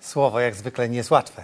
Słowo jak zwykle nie jest łatwe.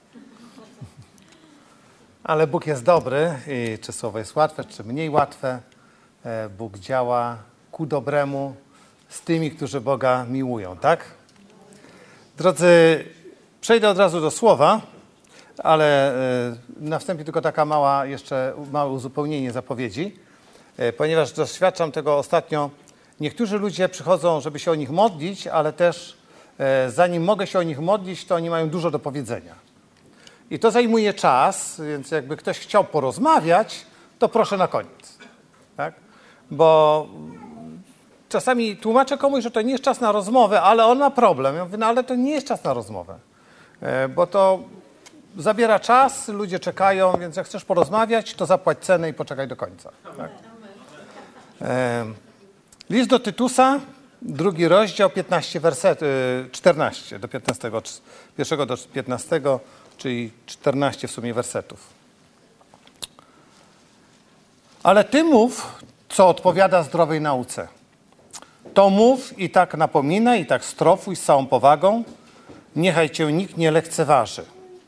Ale Bóg jest dobry i czy słowo jest łatwe, czy mniej łatwe, Bóg działa ku dobremu z tymi, którzy Boga miłują, tak? Drodzy, przejdę od razu do słowa, ale na wstępie tylko taka małe uzupełnienie zapowiedzi, ponieważ doświadczam tego ostatnio. Niektórzy ludzie przychodzą, żeby się o nich modlić, ale też zanim mogę się o nich modlić, to oni mają dużo do powiedzenia. I to zajmuje czas, więc jakby ktoś chciał porozmawiać, to proszę na koniec. Tak? Bo czasami tłumaczę komuś, że to nie jest czas na rozmowę, ale on ma problem. Ja mówię, no ale to nie jest czas na rozmowę, bo to zabiera czas, ludzie czekają, więc jak chcesz porozmawiać, to zapłać cenę i poczekaj do końca. Tak? List do Tytusa, 2 rozdział, 14 do 15, 1 do 15, czyli 14 w sumie wersetów. Ale ty mów, co odpowiada zdrowej nauce. To mów i tak napominaj, i tak strofuj z całą powagą. Niechaj cię nikt nie lekceważy.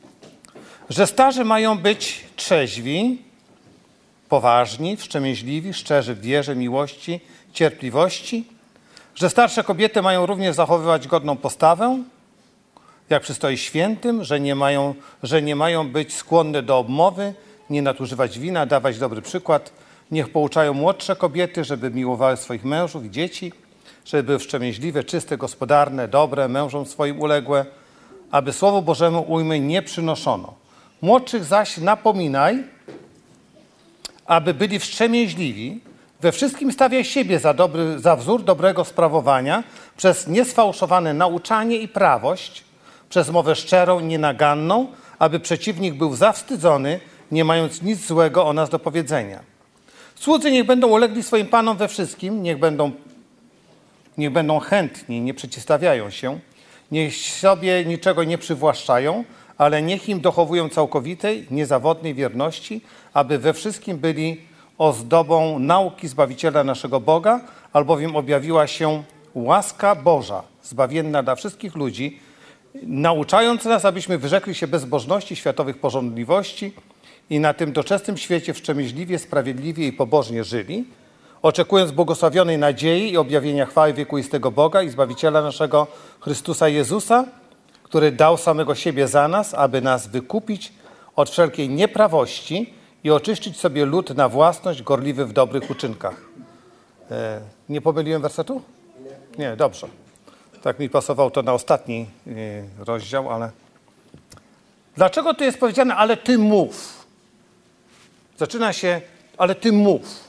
Że starzy mają być trzeźwi, poważni, wstrzemięźliwi, szczerzy w wierze, miłości, cierpliwości. Że starsze kobiety mają również zachowywać godną postawę, jak przystoi świętym, że nie mają być skłonne do obmowy, nie nadużywać wina, dawać dobry przykład. Niech pouczają młodsze kobiety, żeby miłowały swoich mężów i dzieci, żeby były wstrzemięźliwe, czyste, gospodarne, dobre, mężom swoim uległe, aby Słowu Bożemu ujmy nie przynoszono. Młodszych zaś napominaj, aby byli wstrzemięźliwi, we wszystkim stawiaj siebie za wzór dobrego sprawowania, przez niesfałszowane nauczanie i prawość, przez mowę szczerą, nienaganną, aby przeciwnik był zawstydzony, nie mając nic złego o nas do powiedzenia. Słudzy niech będą ulegli swoim panom we wszystkim, niech będą chętni, nie przeciwstawiają się, niech sobie niczego nie przywłaszczają, ale niech im dochowują całkowitej, niezawodnej wierności, aby we wszystkim byli ozdobą nauki Zbawiciela naszego Boga, albowiem objawiła się łaska Boża, zbawienna dla wszystkich ludzi, nauczając nas, abyśmy wyrzekli się bezbożności, światowych pożądliwości i na tym doczesnym świecie wstrzemięźliwie, sprawiedliwie i pobożnie żyli, oczekując błogosławionej nadziei i objawienia chwały wiekuistego Boga i Zbawiciela naszego Chrystusa Jezusa, który dał samego siebie za nas, aby nas wykupić od wszelkiej nieprawości i oczyścić sobie lud na własność, gorliwy w dobrych uczynkach. Nie pomyliłem wersetu? Nie, dobrze. Tak mi pasowało to na ostatni rozdział, ale... Dlaczego tu jest powiedziane, ale ty mów? Zaczyna się, ale ty mów.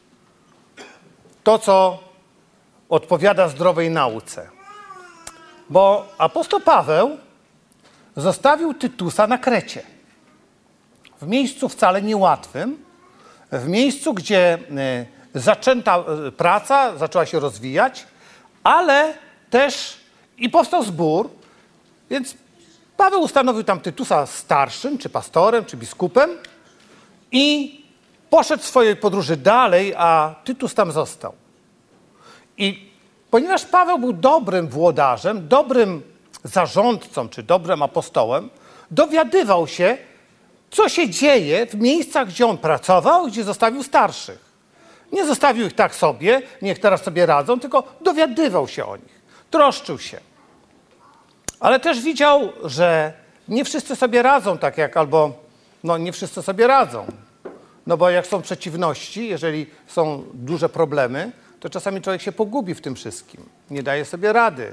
To, co odpowiada zdrowej nauce. Bo apostoł Paweł zostawił Tytusa na Krecie. W miejscu wcale niełatwym, w miejscu, gdzie zaczęta praca, zaczęła się rozwijać, ale też i powstał zbór, więc Paweł ustanowił tam Tytusa starszym, czy pastorem, czy biskupem i poszedł w swojej podróży dalej, a Tytus tam został. I ponieważ Paweł był dobrym włodarzem, dobrym zarządcą, czy dobrym apostołem, dowiadywał się, co się dzieje w miejscach, gdzie on pracował, gdzie zostawił starszych. Nie zostawił ich tak sobie, niech teraz sobie radzą, tylko dowiadywał się o nich, troszczył się. Ale też widział, że nie wszyscy sobie radzą tak jak, nie wszyscy sobie radzą. No bo jak są przeciwności, jeżeli są duże problemy, to czasami człowiek się pogubi w tym wszystkim. Nie daje sobie rady.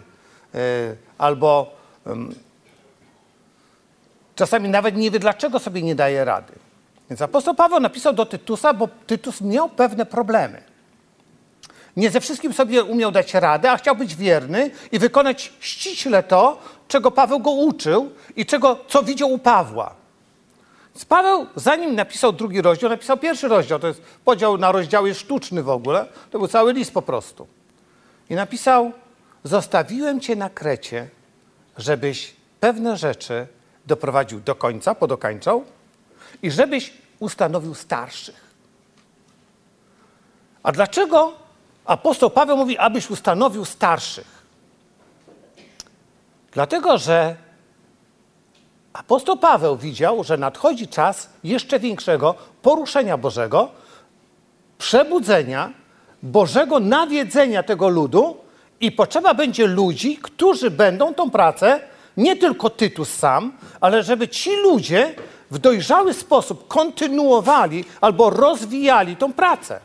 Czasami nawet nie wie, dlaczego sobie nie daje rady. Więc apostoł Paweł napisał do Tytusa, bo Tytus miał pewne problemy. Nie ze wszystkim sobie umiał dać radę, a chciał być wierny i wykonać ściśle to, czego Paweł go uczył i co widział u Pawła. Więc Paweł, zanim napisał 2 rozdział, napisał 1 rozdział. To jest podział na rozdziały sztuczny w ogóle. To był cały list po prostu. I napisał, zostawiłem cię na Krecie, żebyś pewne rzeczy doprowadził do końca, podokańczał i żebyś ustanowił starszych. A dlaczego apostoł Paweł mówi, abyś ustanowił starszych? Dlatego, że Apostoł Paweł widział, że nadchodzi czas jeszcze większego poruszenia Bożego, przebudzenia, Bożego nawiedzenia tego ludu i potrzeba będzie ludzi, którzy będą tą pracę, nie tylko Tytus sam, ale żeby ci ludzie w dojrzały sposób kontynuowali albo rozwijali tą pracę.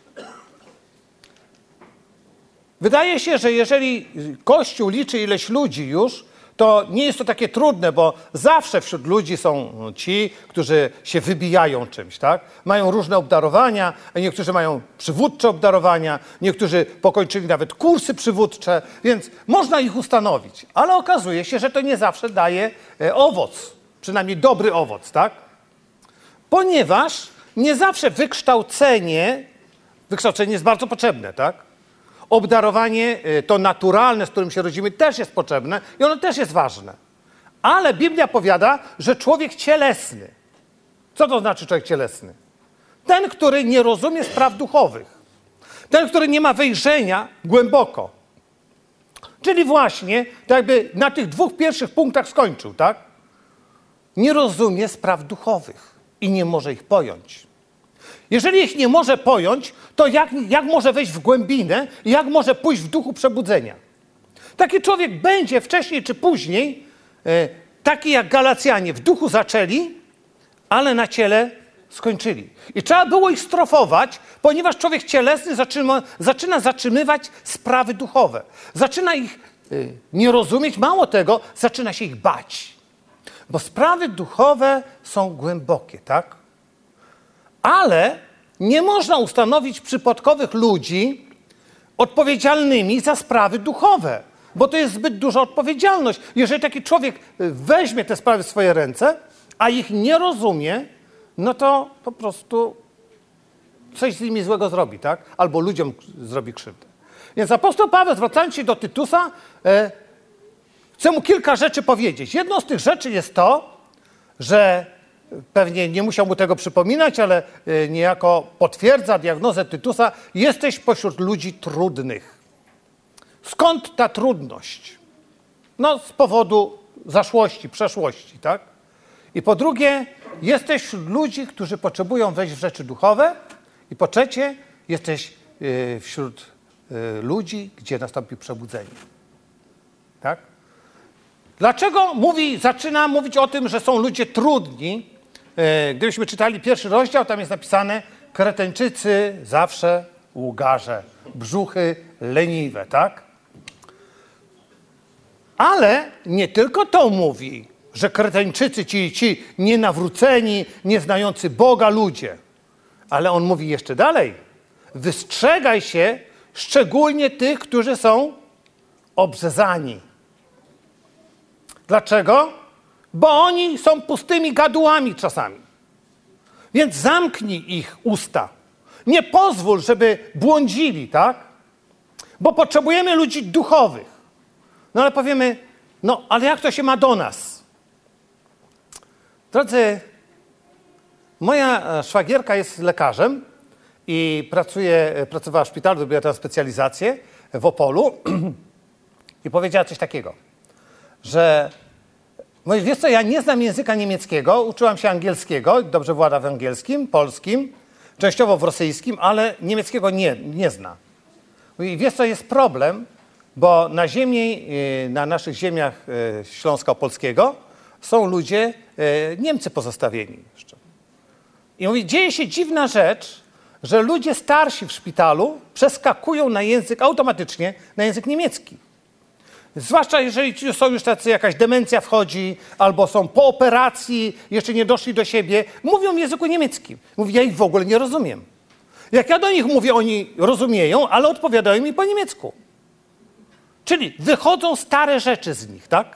Wydaje się, że jeżeli Kościół liczy ileś ludzi już, to nie jest to takie trudne, bo zawsze wśród ludzi są ci, którzy się wybijają czymś, tak? Mają różne obdarowania, niektórzy mają przywódcze obdarowania, niektórzy pokończyli nawet kursy przywódcze, więc można ich ustanowić. Ale okazuje się, że to nie zawsze daje owoc, przynajmniej dobry owoc, tak? Ponieważ nie zawsze wykształcenie jest bardzo potrzebne, tak? Obdarowanie to naturalne, z którym się rodzimy, też jest potrzebne i ono też jest ważne. Ale Biblia powiada, że człowiek cielesny. Co to znaczy człowiek cielesny? Ten, który nie rozumie spraw duchowych. Ten, który nie ma wejrzenia głęboko. Czyli właśnie, tak jakby na tych dwóch pierwszych punktach skończył, tak? Nie rozumie spraw duchowych i nie może ich pojąć. Jeżeli ich nie może pojąć, to jak może wejść w głębinę i jak może pójść w duchu przebudzenia? Taki człowiek będzie wcześniej czy później, taki jak Galacjanie, w duchu zaczęli, ale na ciele skończyli. I trzeba było ich strofować, ponieważ człowiek cielesny zaczyna zatrzymywać sprawy duchowe. Zaczyna ich nie rozumieć, mało tego, zaczyna się ich bać. Bo sprawy duchowe są głębokie, tak? Ale nie można ustanowić przypadkowych ludzi odpowiedzialnymi za sprawy duchowe, bo to jest zbyt duża odpowiedzialność. Jeżeli taki człowiek weźmie te sprawy w swoje ręce, a ich nie rozumie, no to po prostu coś z nimi złego zrobi, tak? Albo ludziom zrobi krzywdę. Więc apostoł Paweł, zwracając się do Tytusa, chce mu kilka rzeczy powiedzieć. Jedną z tych rzeczy jest to, że pewnie nie musiał mu tego przypominać, ale niejako potwierdza diagnozę Tytusa. Jesteś pośród ludzi trudnych. Skąd ta trudność? No z powodu zaszłości, przeszłości, tak? I po drugie, jesteś wśród ludzi, którzy potrzebują wejść w rzeczy duchowe. I po trzecie, jesteś wśród ludzi, gdzie nastąpi przebudzenie. Tak? Dlaczego zaczyna mówić o tym, że są ludzie trudni? Gdybyśmy czytali pierwszy rozdział, tam jest napisane: Kretańczycy zawsze łgarze, brzuchy leniwe, tak? Ale nie tylko to mówi, że Kretańczycy, ci nienawróceni, nieznający Boga ludzie, ale on mówi jeszcze dalej: wystrzegaj się szczególnie tych, którzy są obrzezani. Dlaczego? Bo oni są pustymi gadułami czasami. Więc zamknij ich usta. Nie pozwól, żeby błądzili, tak? Bo potrzebujemy ludzi duchowych. No ale powiemy, no ale jak to się ma do nas? Drodzy, moja szwagierka jest lekarzem i pracowała w szpitalu, zrobiła tam specjalizację w Opolu i powiedziała coś takiego, że wiesz co, ja nie znam języka niemieckiego, uczyłam się angielskiego, dobrze władam w angielskim, polskim, częściowo w rosyjskim, ale niemieckiego nie zna. I wiesz co, jest problem, bo na naszych ziemiach Śląska Opolskiego są ludzie, Niemcy pozostawieni jeszcze. I mówi, dzieje się dziwna rzecz, że ludzie starsi w szpitalu przeskakują automatycznie na język niemiecki. Zwłaszcza jeżeli są już tacy, jakaś demencja wchodzi, albo są po operacji, jeszcze nie doszli do siebie, mówią w języku niemieckim. Mówi, ja ich w ogóle nie rozumiem. Jak ja do nich mówię, oni rozumieją, ale odpowiadają mi po niemiecku. Czyli wychodzą stare rzeczy z nich, tak?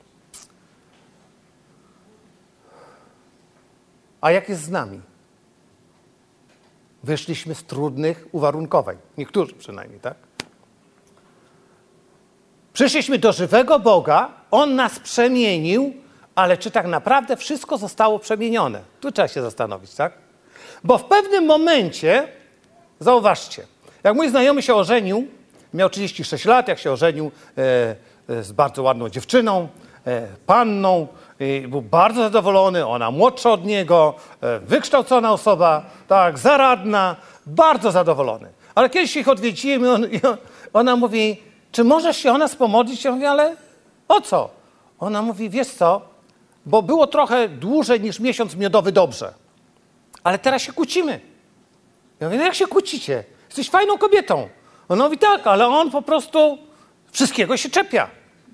A jak jest z nami? Wyszliśmy z trudnych uwarunkowań. Niektórzy przynajmniej, tak? Przyszliśmy do żywego Boga, On nas przemienił, ale czy tak naprawdę wszystko zostało przemienione? Tu trzeba się zastanowić, tak? Bo w pewnym momencie, zauważcie, jak mój znajomy się ożenił, miał 36 lat, jak się ożenił z bardzo ładną dziewczyną, panną, był bardzo zadowolony, ona młodsza od niego, wykształcona osoba, tak, zaradna, bardzo zadowolony. Ale kiedyś ich odwiedziłem i ona mówi, czy możesz się o nas pomodlić? Ja mówię, ale o co? Ona mówi, wiesz co, bo było trochę dłużej niż miesiąc miodowy dobrze, ale teraz się kłócimy. Ja mówię, no jak się kłócicie? Jesteś fajną kobietą. Ona mówi, tak, ale on po prostu wszystkiego się czepia.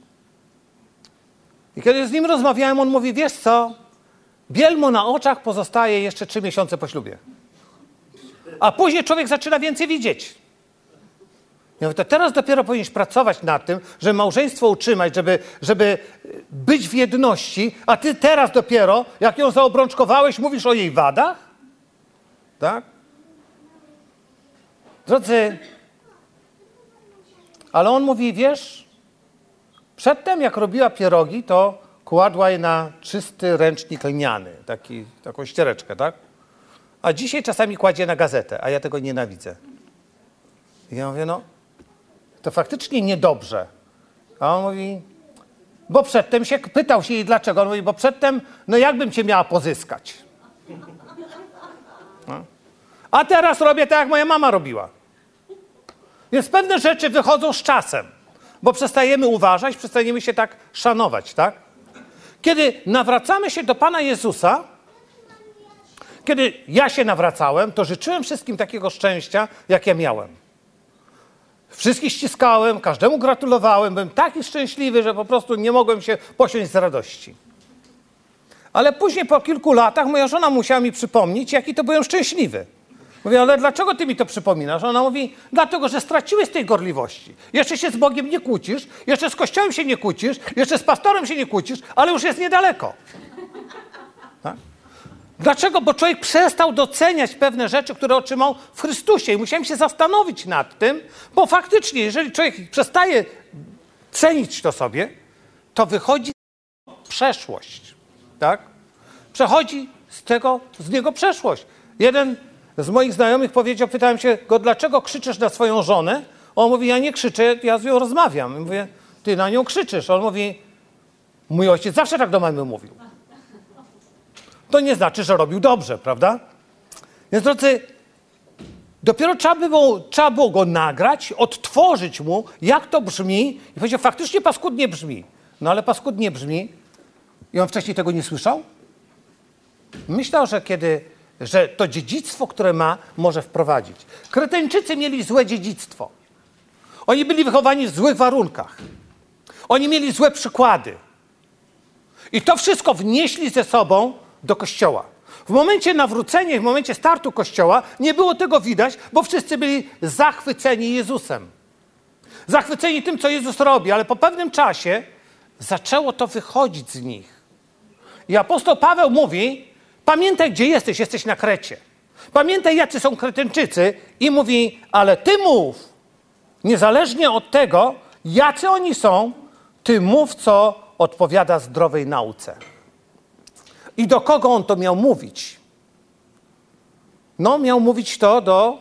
I kiedy z nim rozmawiałem, on mówi, wiesz co, biel mu na oczach pozostaje jeszcze 3 miesiące po ślubie. A później człowiek zaczyna więcej widzieć. Ja mówię, to teraz dopiero powinieneś pracować nad tym, żeby małżeństwo utrzymać, żeby być w jedności, a ty teraz dopiero, jak ją zaobrączkowałeś, mówisz o jej wadach? Tak? Drodzy, ale on mówi, wiesz, przedtem jak robiła pierogi, to kładła je na czysty ręcznik lniany, taką ściereczkę, tak? A dzisiaj czasami kładzie na gazetę, a ja tego nienawidzę. I ja mówię, no, to faktycznie niedobrze. A on mówi, bo przedtem się, pytał się jej dlaczego. On mówi, bo przedtem, no jakbym cię miała pozyskać. No. A teraz robię tak, jak moja mama robiła. Więc pewne rzeczy wychodzą z czasem, bo przestajemy uważać, przestajemy się tak szanować, tak? Kiedy nawracamy się do Pana Jezusa, kiedy ja się nawracałem, to życzyłem wszystkim takiego szczęścia, jak ja miałem. Wszystkich ściskałem, każdemu gratulowałem, byłem taki szczęśliwy, że po prostu nie mogłem się posiąść z radości. Ale później po kilku latach moja żona musiała mi przypomnieć, jaki to byłem szczęśliwy. Mówię, ale dlaczego ty mi to przypominasz? Ona mówi, dlatego, że straciłeś tej gorliwości. Jeszcze się z Bogiem nie kłócisz, jeszcze z Kościołem się nie kłócisz, jeszcze z pastorem się nie kłócisz, ale już jest niedaleko. Tak? Dlaczego? Bo człowiek przestał doceniać pewne rzeczy, które otrzymał w Chrystusie. I musiałem się zastanowić nad tym, bo faktycznie, jeżeli człowiek przestaje cenić to sobie, to wychodzi przeszłość. Tak? Przechodzi z niego przeszłość. Jeden z moich znajomych powiedział, pytałem się go, dlaczego krzyczysz na swoją żonę? On mówi, ja nie krzyczę, ja z nią rozmawiam. Ja mówię, ty na nią krzyczysz. On mówi, mój ojciec zawsze tak do mamy mówił. To nie znaczy, że robił dobrze, prawda? Więc drodzy, dopiero trzeba było go nagrać, odtworzyć mu, jak to brzmi i powiedział, faktycznie paskudnie brzmi. No ale paskudnie brzmi i on wcześniej tego nie słyszał? Myślał, że to dziedzictwo, które ma, może wprowadzić. Kreteńczycy mieli złe dziedzictwo. Oni byli wychowani w złych warunkach. Oni mieli złe przykłady. I to wszystko wnieśli ze sobą do Kościoła. W momencie nawrócenia, w momencie startu Kościoła nie było tego widać, bo wszyscy byli zachwyceni Jezusem. Zachwyceni tym, co Jezus robi, ale po pewnym czasie zaczęło to wychodzić z nich. I apostoł Paweł mówi, pamiętaj, gdzie jesteś, jesteś na Krecie. Pamiętaj, jacy są Kreteńczycy i mówi, ale ty mów, niezależnie od tego, jacy oni są, ty mów, co odpowiada zdrowej nauce. I do kogo on to miał mówić? No, miał mówić to do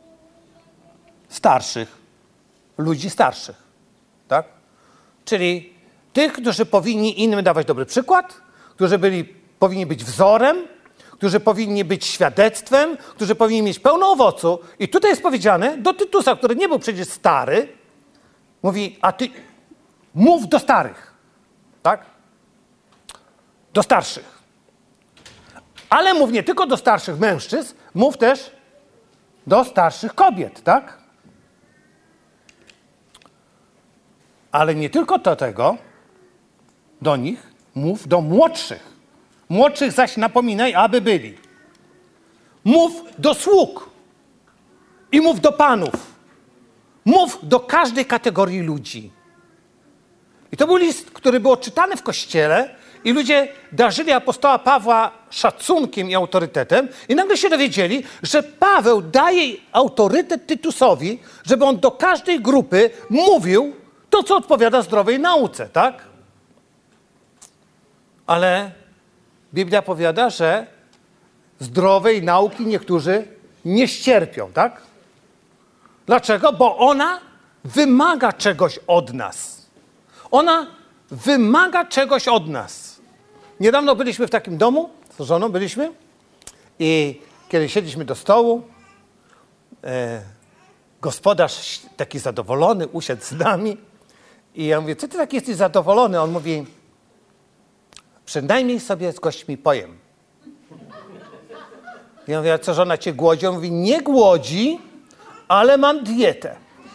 starszych, ludzi starszych, tak? Czyli tych, którzy powinni innym dawać dobry przykład, którzy powinni być wzorem, którzy powinni być świadectwem, którzy powinni mieć pełno owocu. I tutaj jest powiedziane do Tytusa, który nie był przecież stary, mówi, a ty mów do starych, tak? Do starszych. Ale mów nie tylko do starszych mężczyzn, mów też do starszych kobiet, tak? Ale nie tylko do tego, do nich, mów do młodszych. Młodszych zaś napominaj, aby byli. Mów do sług i mów do panów. Mów do każdej kategorii ludzi. I to był list, który był odczytany w Kościele i ludzie darzyli apostoła Pawła szacunkiem i autorytetem i nagle się dowiedzieli, że Paweł daje autorytet Tytusowi, żeby on do każdej grupy mówił to, co odpowiada zdrowej nauce, tak? Ale Biblia powiada, że zdrowej nauki niektórzy nie ścierpią, tak? Dlaczego? Bo ona wymaga czegoś od nas. Ona wymaga czegoś od nas. Niedawno byliśmy w takim domu, z żoną byliśmy i kiedy siedliśmy do stołu, gospodarz taki zadowolony usiadł z nami i ja mówię, co ty taki jesteś zadowolony? On mówi, przynajmniej sobie z gośćmi pojem. Ja mówię, a co, żona cię głodzi? On mówi, nie głodzi, ale mam dietę.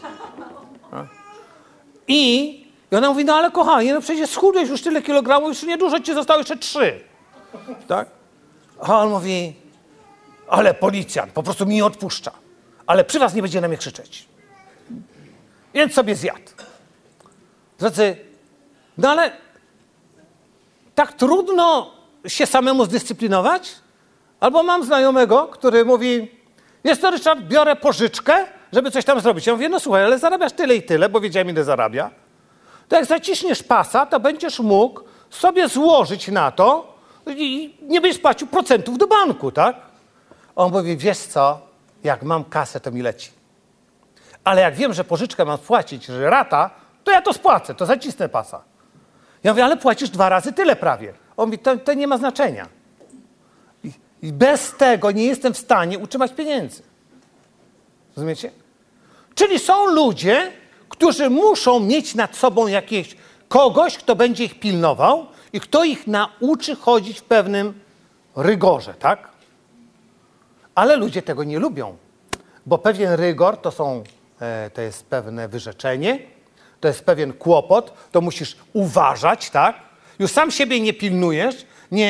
I ona mówi, no ale kochanie, no przecież schudłeś już tyle kilogramów, już niedużo ci zostało, jeszcze 3. Tak? A on mówi, ale policjant po prostu mi nie odpuszcza. Ale przy was nie będzie na mnie krzyczeć. Więc sobie zjadł. Drodzy, no ale tak trudno się samemu zdyscyplinować? Albo mam znajomego, który mówi, jest to Ryszard, biorę pożyczkę, żeby coś tam zrobić. Ja mówię, no słuchaj, ale zarabiasz tyle i tyle, bo wiedziałem, ile zarabia. To jak zaciśniesz pasa, to będziesz mógł sobie złożyć na to i nie będziesz płacił procentów do banku, tak? On mówi, wiesz co, jak mam kasę, to mi leci. Ale jak wiem, że pożyczkę mam spłacić, że rata, to ja to spłacę, to zacisnę pasa. Ja mówię, ale płacisz 2 razy tyle prawie. On mówi, to nie ma znaczenia. I bez tego nie jestem w stanie utrzymać pieniędzy. Rozumiecie? Czyli są ludzie, którzy muszą mieć nad sobą kogoś, kto będzie ich pilnował i kto ich nauczy chodzić w pewnym rygorze, tak? Ale ludzie tego nie lubią, bo pewien rygor to jest pewne wyrzeczenie, to jest pewien kłopot, to musisz uważać, tak? Już sam siebie nie pilnujesz,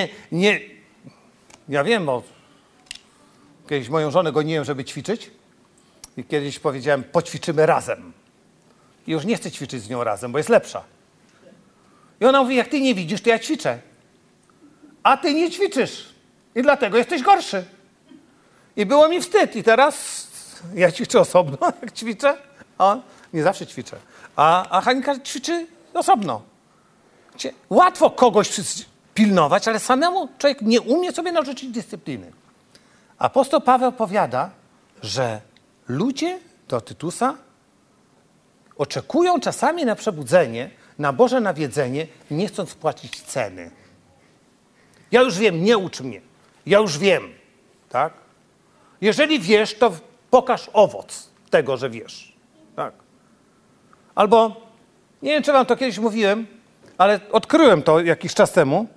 ja wiem, bo kiedyś moją żonę goniłem, żeby ćwiczyć i kiedyś powiedziałem, poćwiczymy razem. I już nie chcę ćwiczyć z nią razem, bo jest lepsza. I ona mówi, jak ty nie widzisz, to ja ćwiczę. A ty nie ćwiczysz i dlatego jesteś gorszy. I było mi wstyd. I teraz ja ćwiczę osobno, jak ćwiczę, a nie zawsze ćwiczę. A Halinka ćwiczy osobno. Łatwo kogoś pilnować, ale samemu człowiek nie umie sobie narzucić dyscypliny. Apostoł Paweł powiada, że ludzie do Tytusa oczekują czasami na przebudzenie, na Boże nawiedzenie, nie chcąc płacić ceny. Ja już wiem, nie ucz mnie. Ja już wiem, tak? Jeżeli wiesz, to pokaż owoc tego, że wiesz. Tak? Albo, nie wiem, czy wam to kiedyś mówiłem, ale odkryłem to jakiś czas temu,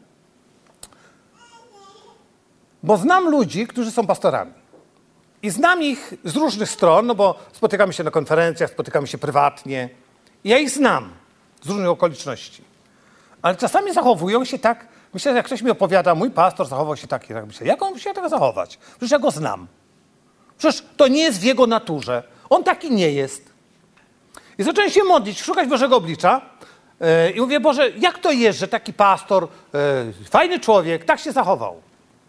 bo znam ludzi, którzy są pastorami. I znam ich z różnych stron, no bo spotykamy się na konferencjach, spotykamy się prywatnie. I ja ich znam z różnych okoliczności. Ale czasami zachowują się tak, myślę, że jak ktoś mi opowiada, mój pastor zachował się tak, myślę, jak on się tego zachować? Przecież ja go znam. Przecież to nie jest w jego naturze. On taki nie jest. I zacząłem się modlić, szukać Bożego oblicza i mówię, Boże, jak to jest, że taki pastor, fajny człowiek, tak się zachował?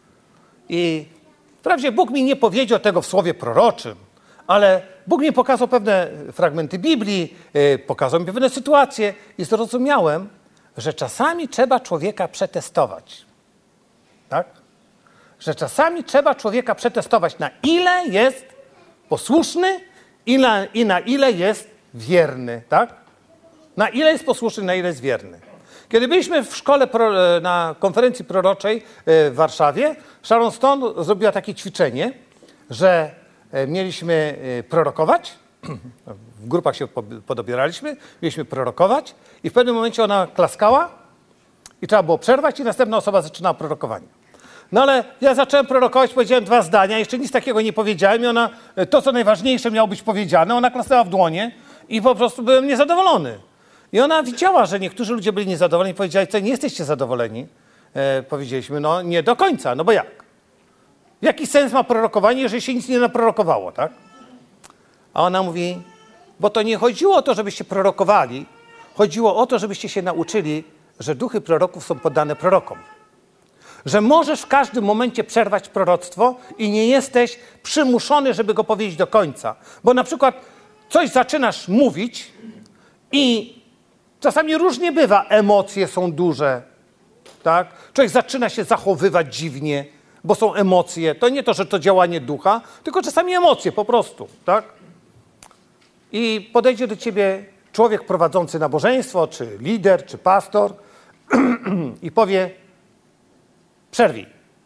I wprawdzie Bóg mi nie powiedział tego w słowie proroczym, ale Bóg mi pokazał pewne fragmenty Biblii, pokazał mi pewne sytuacje i zrozumiałem, że czasami trzeba człowieka przetestować. Tak? Że czasami trzeba człowieka przetestować, na ile jest posłuszny i na ile jest wierny. Tak? Na ile jest posłuszny, na ile jest wierny. Kiedy byliśmy w szkole na konferencji proroczej w Warszawie, Sharon Stone zrobiła takie ćwiczenie, że mieliśmy prorokować, w grupach się podobieraliśmy, mieliśmy prorokować i w pewnym momencie ona klaskała i trzeba było przerwać i następna osoba zaczynała prorokowanie. No ale ja zacząłem prorokować, powiedziałem 2 zdania, jeszcze nic takiego nie powiedziałem i ona, to co najważniejsze miało być powiedziane, ona klasnęła w dłonie i po prostu byłem niezadowolony. I ona widziała, że niektórzy ludzie byli niezadowoleni i powiedzieli, co nie jesteście zadowoleni. Powiedzieliśmy, no nie do końca, no bo jak? Jaki sens ma prorokowanie, jeżeli się nic nie naprorokowało, tak? A ona mówi, bo to nie chodziło o to, żebyście prorokowali, chodziło o to, żebyście się nauczyli, że duchy proroków są poddane prorokom. Że możesz w każdym momencie przerwać proroctwo i nie jesteś przymuszony, żeby go powiedzieć do końca. Bo na przykład coś zaczynasz mówić i czasami różnie bywa, emocje są duże, tak? Człowiek zaczyna się zachowywać dziwnie, bo są emocje. To nie to, że to działanie ducha, tylko czasami emocje po prostu, tak? I podejdzie do ciebie człowiek prowadzący nabożeństwo, czy lider, czy pastor i powie, przerwij.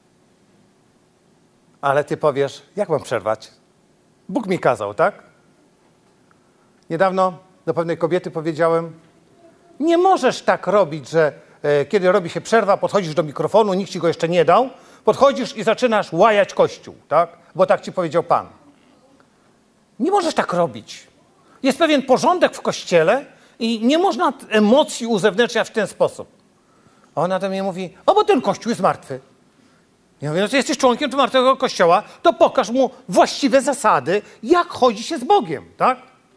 Ale ty powiesz, jak mam przerwać? Bóg mi kazał, tak? Niedawno do pewnej kobiety powiedziałem, nie możesz tak robić, że kiedy robi się przerwa, podchodzisz do mikrofonu, nikt ci go jeszcze nie dał, podchodzisz i zaczynasz łajać Kościół, tak? Bo tak ci powiedział Pan. Nie możesz tak robić. Jest pewien porządek w Kościele i nie można emocji uzewnętrzniać w ten sposób. A ona do mnie mówi, o, bo ten Kościół jest martwy. Ja mówię, no to jesteś członkiem tego martwego Kościoła, to pokaż mu właściwe zasady, jak chodzi się z Bogiem, tak?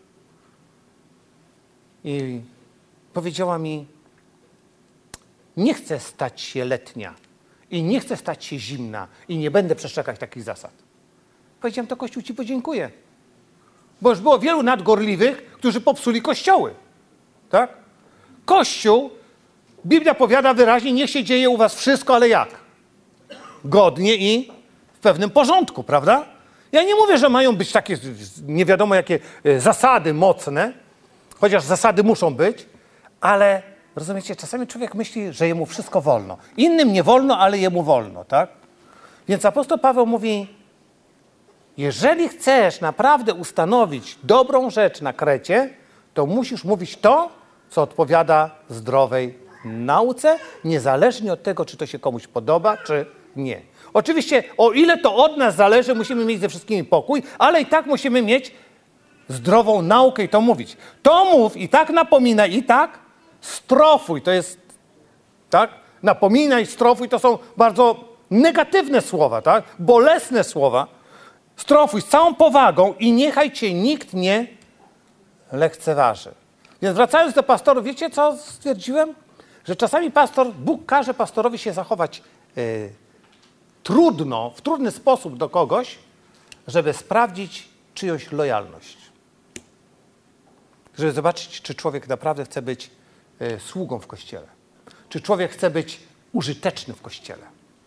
I powiedziała mi, nie chcę stać się letnia i nie chcę stać się zimna i nie będę przestrzegać takich zasad. Powiedziałem, to Kościół ci podziękuję. Bo już było wielu nadgorliwych, którzy popsuli kościoły. Tak? Kościół, Biblia powiada wyraźnie, niech się dzieje u was wszystko, ale jak? Godnie i w pewnym porządku, prawda? Ja nie mówię, że mają być takie nie wiadomo jakie zasady mocne, chociaż zasady muszą być, ale rozumiecie, czasami człowiek myśli, że jemu wszystko wolno. Innym nie wolno, ale jemu wolno, tak? Więc apostoł Paweł mówi, jeżeli chcesz naprawdę ustanowić dobrą rzecz na Krecie, to musisz mówić to, co odpowiada zdrowej nauce, niezależnie od tego, czy to się komuś podoba, czy nie. Oczywiście, o ile to od nas zależy, musimy mieć ze wszystkimi pokój, ale i tak musimy mieć zdrową naukę i to mówić. To mów i tak napominaj, i tak strofuj. To jest, tak? Napominaj, strofuj, to są bardzo negatywne słowa, tak? Bolesne słowa. Strofuj z całą powagą i niechaj cię nikt nie lekceważy. Więc wracając do pastorów, wiecie co stwierdziłem? Że czasami Bóg każe pastorowi się zachować trudno, w trudny sposób do kogoś, żeby sprawdzić czyjąś lojalność. Żeby zobaczyć, czy człowiek naprawdę chce być sługą w Kościele. Czy człowiek chce być użyteczny w Kościele.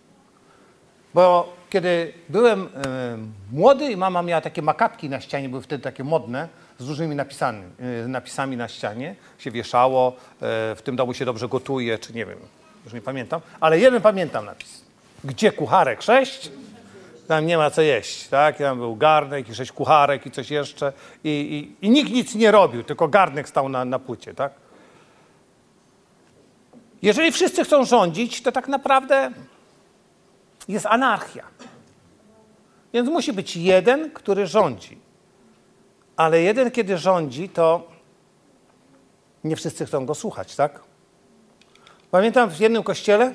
Bo kiedy byłem młody i mama miała takie makapki na ścianie, były wtedy takie modne, z różnymi napisami na ścianie, się wieszało, w tym domu się dobrze gotuje, czy nie wiem, już nie pamiętam, ale jeden pamiętam napis. Gdzie kucharek 6? Tam nie ma co jeść, tak? Tam był garnek i 6 kucharek i coś jeszcze i nikt nic nie robił, tylko garnek stał na płycie, tak? Jeżeli wszyscy chcą rządzić, to tak naprawdę jest anarchia. Więc musi być jeden, który rządzi. Ale jeden, kiedy rządzi, to nie wszyscy chcą go słuchać, tak? Pamiętam w jednym kościele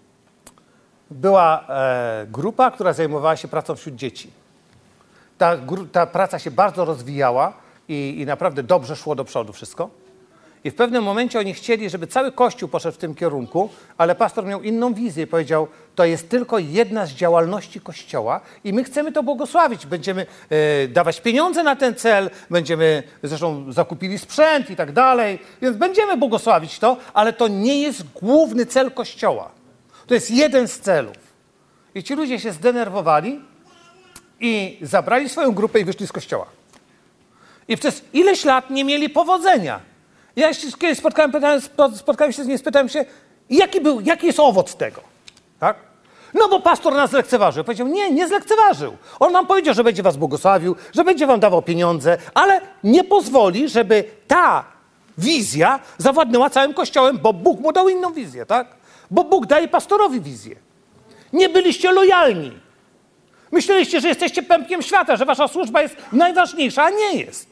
była grupa, która zajmowała się pracą wśród dzieci. Ta praca się bardzo rozwijała i naprawdę dobrze szło do przodu wszystko. I w pewnym momencie oni chcieli, żeby cały Kościół poszedł w tym kierunku, ale pastor miał inną wizję i powiedział, to jest tylko jedna z działalności Kościoła i my chcemy to błogosławić. Będziemy dawać pieniądze na ten cel, będziemy, zresztą zakupili sprzęt i tak dalej, więc będziemy błogosławić to, ale to nie jest główny cel Kościoła. To jest jeden z celów. I ci ludzie się zdenerwowali i zabrali swoją grupę i wyszli z Kościoła. I przez ileś lat nie mieli powodzenia. Ja się kiedyś spotkałem się z nim, spytałem się, jaki jest owoc tego? Tak? No bo pastor nas zlekceważył. Powiedział, nie zlekceważył. On nam powiedział, że będzie was błogosławił, że będzie wam dawał pieniądze, ale nie pozwoli, żeby ta wizja zawładnęła całym Kościołem, bo Bóg mu dał inną wizję, tak? Bo Bóg daje pastorowi wizję. Nie byliście lojalni. Myśleliście, że jesteście pępkiem świata, że wasza służba jest najważniejsza, a nie jest.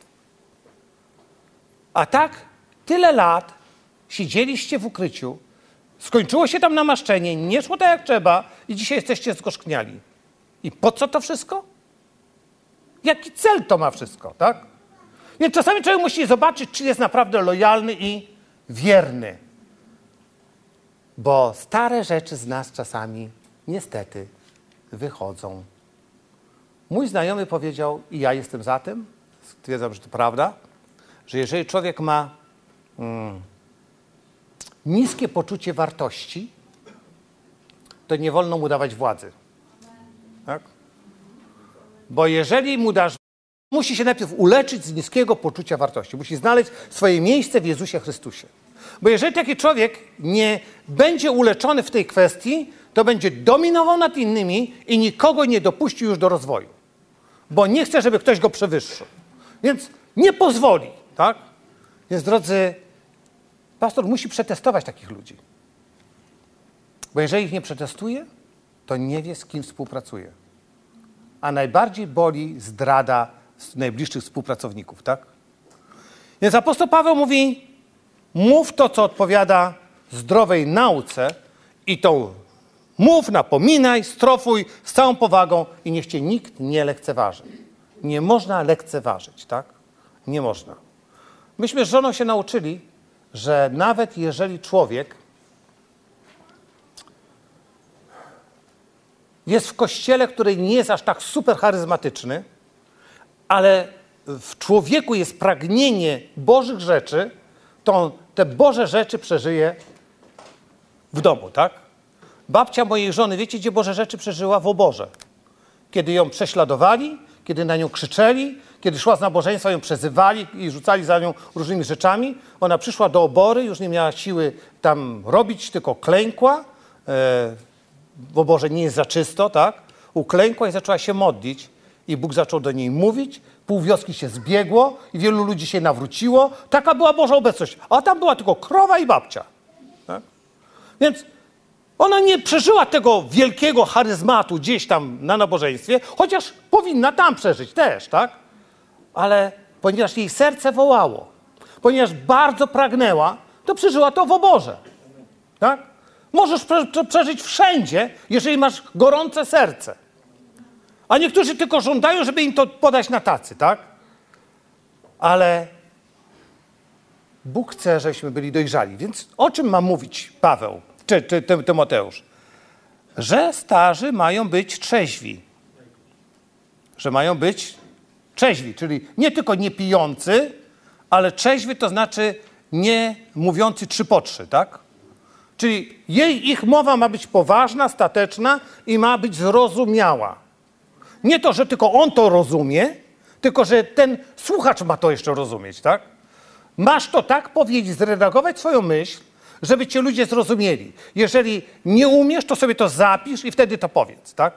A tak tyle lat siedzieliście w ukryciu, skończyło się tam namaszczenie, nie szło tak jak trzeba i dzisiaj jesteście zgorzkniali. I po co to wszystko? Jaki cel to ma wszystko, tak? Więc czasami człowiek musi zobaczyć, czy jest naprawdę lojalny i wierny. Bo stare rzeczy z nas czasami niestety wychodzą. Mój znajomy powiedział, i ja jestem za tym, stwierdzam, że to prawda, że jeżeli człowiek ma niskie poczucie wartości, to nie wolno mu dawać władzy. Tak? Bo jeżeli mu dasz musi się najpierw uleczyć z niskiego poczucia wartości. Musi znaleźć swoje miejsce w Jezusie Chrystusie. Bo jeżeli taki człowiek nie będzie uleczony w tej kwestii, to będzie dominował nad innymi i nikogo nie dopuści już do rozwoju. Bo nie chce, żeby ktoś go przewyższył. Więc nie pozwoli, tak? Więc drodzy, pastor musi przetestować takich ludzi. Bo jeżeli ich nie przetestuje, to nie wie, z kim współpracuje. A najbardziej boli zdrada z najbliższych współpracowników, tak? Więc apostoł Paweł mówi, mów to, co odpowiada zdrowej nauce i tą mów, napominaj, strofuj z całą powagą i niech cię nikt nie lekceważy. Nie można lekceważyć, tak? Nie można. Myśmy z żoną się nauczyli, że nawet jeżeli człowiek jest w kościele, który nie jest aż tak super charyzmatyczny, ale w człowieku jest pragnienie Bożych rzeczy, to on te Boże rzeczy przeżyje w domu, tak? Babcia mojej żony, wiecie, gdzie Boże rzeczy przeżyła? W oborze. Kiedy ją prześladowali, kiedy na nią krzyczeli, kiedy szła z nabożeństwa, ją przezywali i rzucali za nią różnymi rzeczami. Ona przyszła do obory, już nie miała siły tam robić, tylko klękła. W oborze nie jest za czysto, tak? Uklękła i zaczęła się modlić. I Bóg zaczął do niej mówić. Pół wioski się zbiegło i wielu ludzi się nawróciło. Taka była Boża obecność. A tam była tylko krowa i babcia. Tak? Więc ona nie przeżyła tego wielkiego charyzmatu gdzieś tam na nabożeństwie, chociaż powinna tam przeżyć też, tak? Ale ponieważ jej serce wołało, ponieważ bardzo pragnęła, to przeżyła to w oborze. Tak? Możesz przeżyć wszędzie, jeżeli masz gorące serce. A niektórzy tylko żądają, żeby im to podać na tacy, tak? Ale Bóg chce, żebyśmy byli dojrzali. Więc o czym ma mówić Paweł, czy Tymoteusz? Że starzy mają być trzeźwi. Że mają być trzeźwi, czyli nie tylko nie pijący, ale trzeźwy to znaczy nie mówiący 3 po 3, tak? Czyli ich mowa ma być poważna, stateczna i ma być zrozumiała. Nie to, że tylko on to rozumie, tylko że ten słuchacz ma to jeszcze rozumieć, tak? Masz to tak powiedzieć, zredagować swoją myśl, żeby cię ludzie zrozumieli. Jeżeli nie umiesz, to sobie to zapisz i wtedy to powiedz, tak?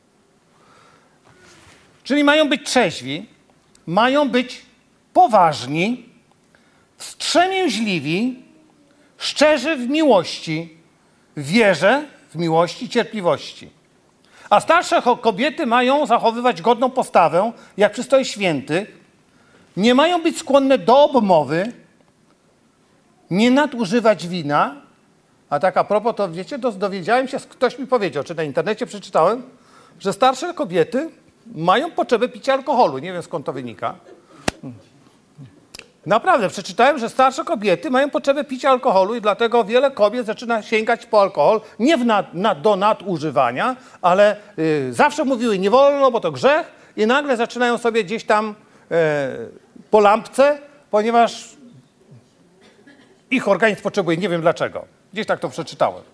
Czyli mają być trzeźwi, mają być poważni, wstrzemięźliwi, szczerzy w miłości, w wierze, w miłości, cierpliwości. A starsze kobiety mają zachowywać godną postawę, jak przystoi świętych, nie mają być skłonne do obmowy, nie nadużywać wina. A tak a propos, to wiecie, dowiedziałem się, ktoś mi powiedział, czy na internecie przeczytałem, że starsze kobiety mają potrzebę picia alkoholu. Nie wiem, skąd to wynika. Naprawdę, przeczytałem, że starsze kobiety mają potrzebę picia alkoholu i dlatego wiele kobiet zaczyna sięgać po alkohol, nie do nadużywania, ale zawsze mówiły nie wolno, bo to grzech i nagle zaczynają sobie gdzieś tam po lampce, ponieważ ich organizm potrzebuje, nie wiem dlaczego. Gdzieś tak to przeczytałem.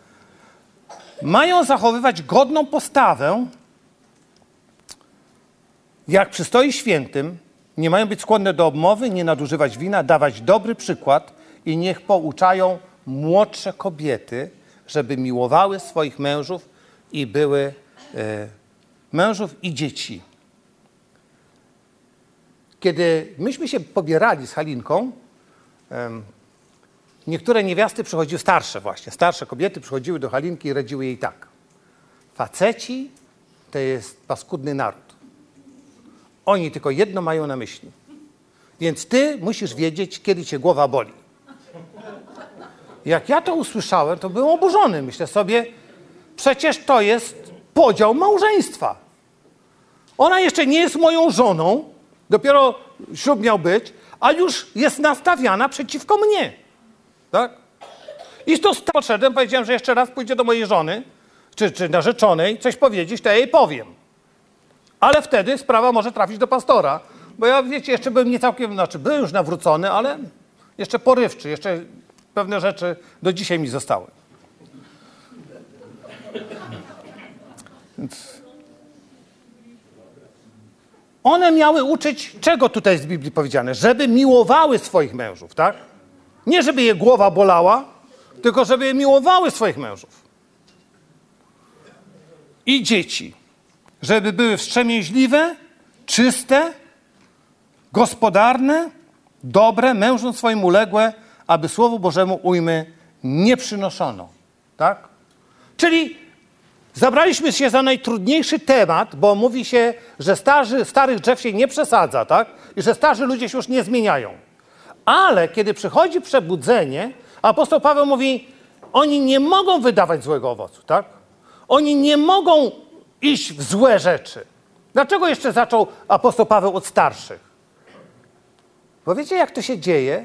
Mają zachowywać godną postawę, jak przystoi świętym, nie mają być skłonne do obmowy, nie nadużywać wina, dawać dobry przykład i niech pouczają młodsze kobiety, żeby miłowały swoich mężów i były mężów i dzieci. Kiedy myśmy się pobierali z Halinką, niektóre niewiasty przychodziły, starsze kobiety przychodziły do Halinki i radziły jej tak. Faceci to jest paskudny naród. Oni tylko jedno mają na myśli. Więc ty musisz wiedzieć, kiedy cię głowa boli. Jak ja to usłyszałem, to byłem oburzony. Myślę sobie, przecież to jest podział małżeństwa. Ona jeszcze nie jest moją żoną, dopiero ślub miał być, a już jest nastawiana przeciwko mnie. Tak? I to podszedłem, powiedziałem, że jeszcze raz pójdzie do mojej żony, czy narzeczonej, coś powiedzieć, to ja jej powiem. Ale wtedy sprawa może trafić do pastora. Bo ja, wiecie, jeszcze byłem nie całkiem, byłem już nawrócony, ale jeszcze porywczy, jeszcze pewne rzeczy do dzisiaj mi zostały. Więc one miały uczyć, czego tutaj jest w Biblii powiedziane? Żeby miłowały swoich mężów, tak? Nie żeby je głowa bolała, tylko żeby je miłowały swoich mężów. I dzieci. Żeby były wstrzemięźliwe, czyste, gospodarne, dobre, mężom swoim uległe, aby Słowu Bożemu ujmy nie przynoszono. Tak? Czyli zabraliśmy się za najtrudniejszy temat, bo mówi się, że starych drzew się nie przesadza, tak? I że starzy ludzie się już nie zmieniają. Ale kiedy przychodzi przebudzenie, apostoł Paweł mówi, oni nie mogą wydawać złego owocu, tak? Oni nie mogą iść w złe rzeczy. Dlaczego jeszcze zaczął apostoł Paweł od starszych? Bo wiecie, jak to się dzieje?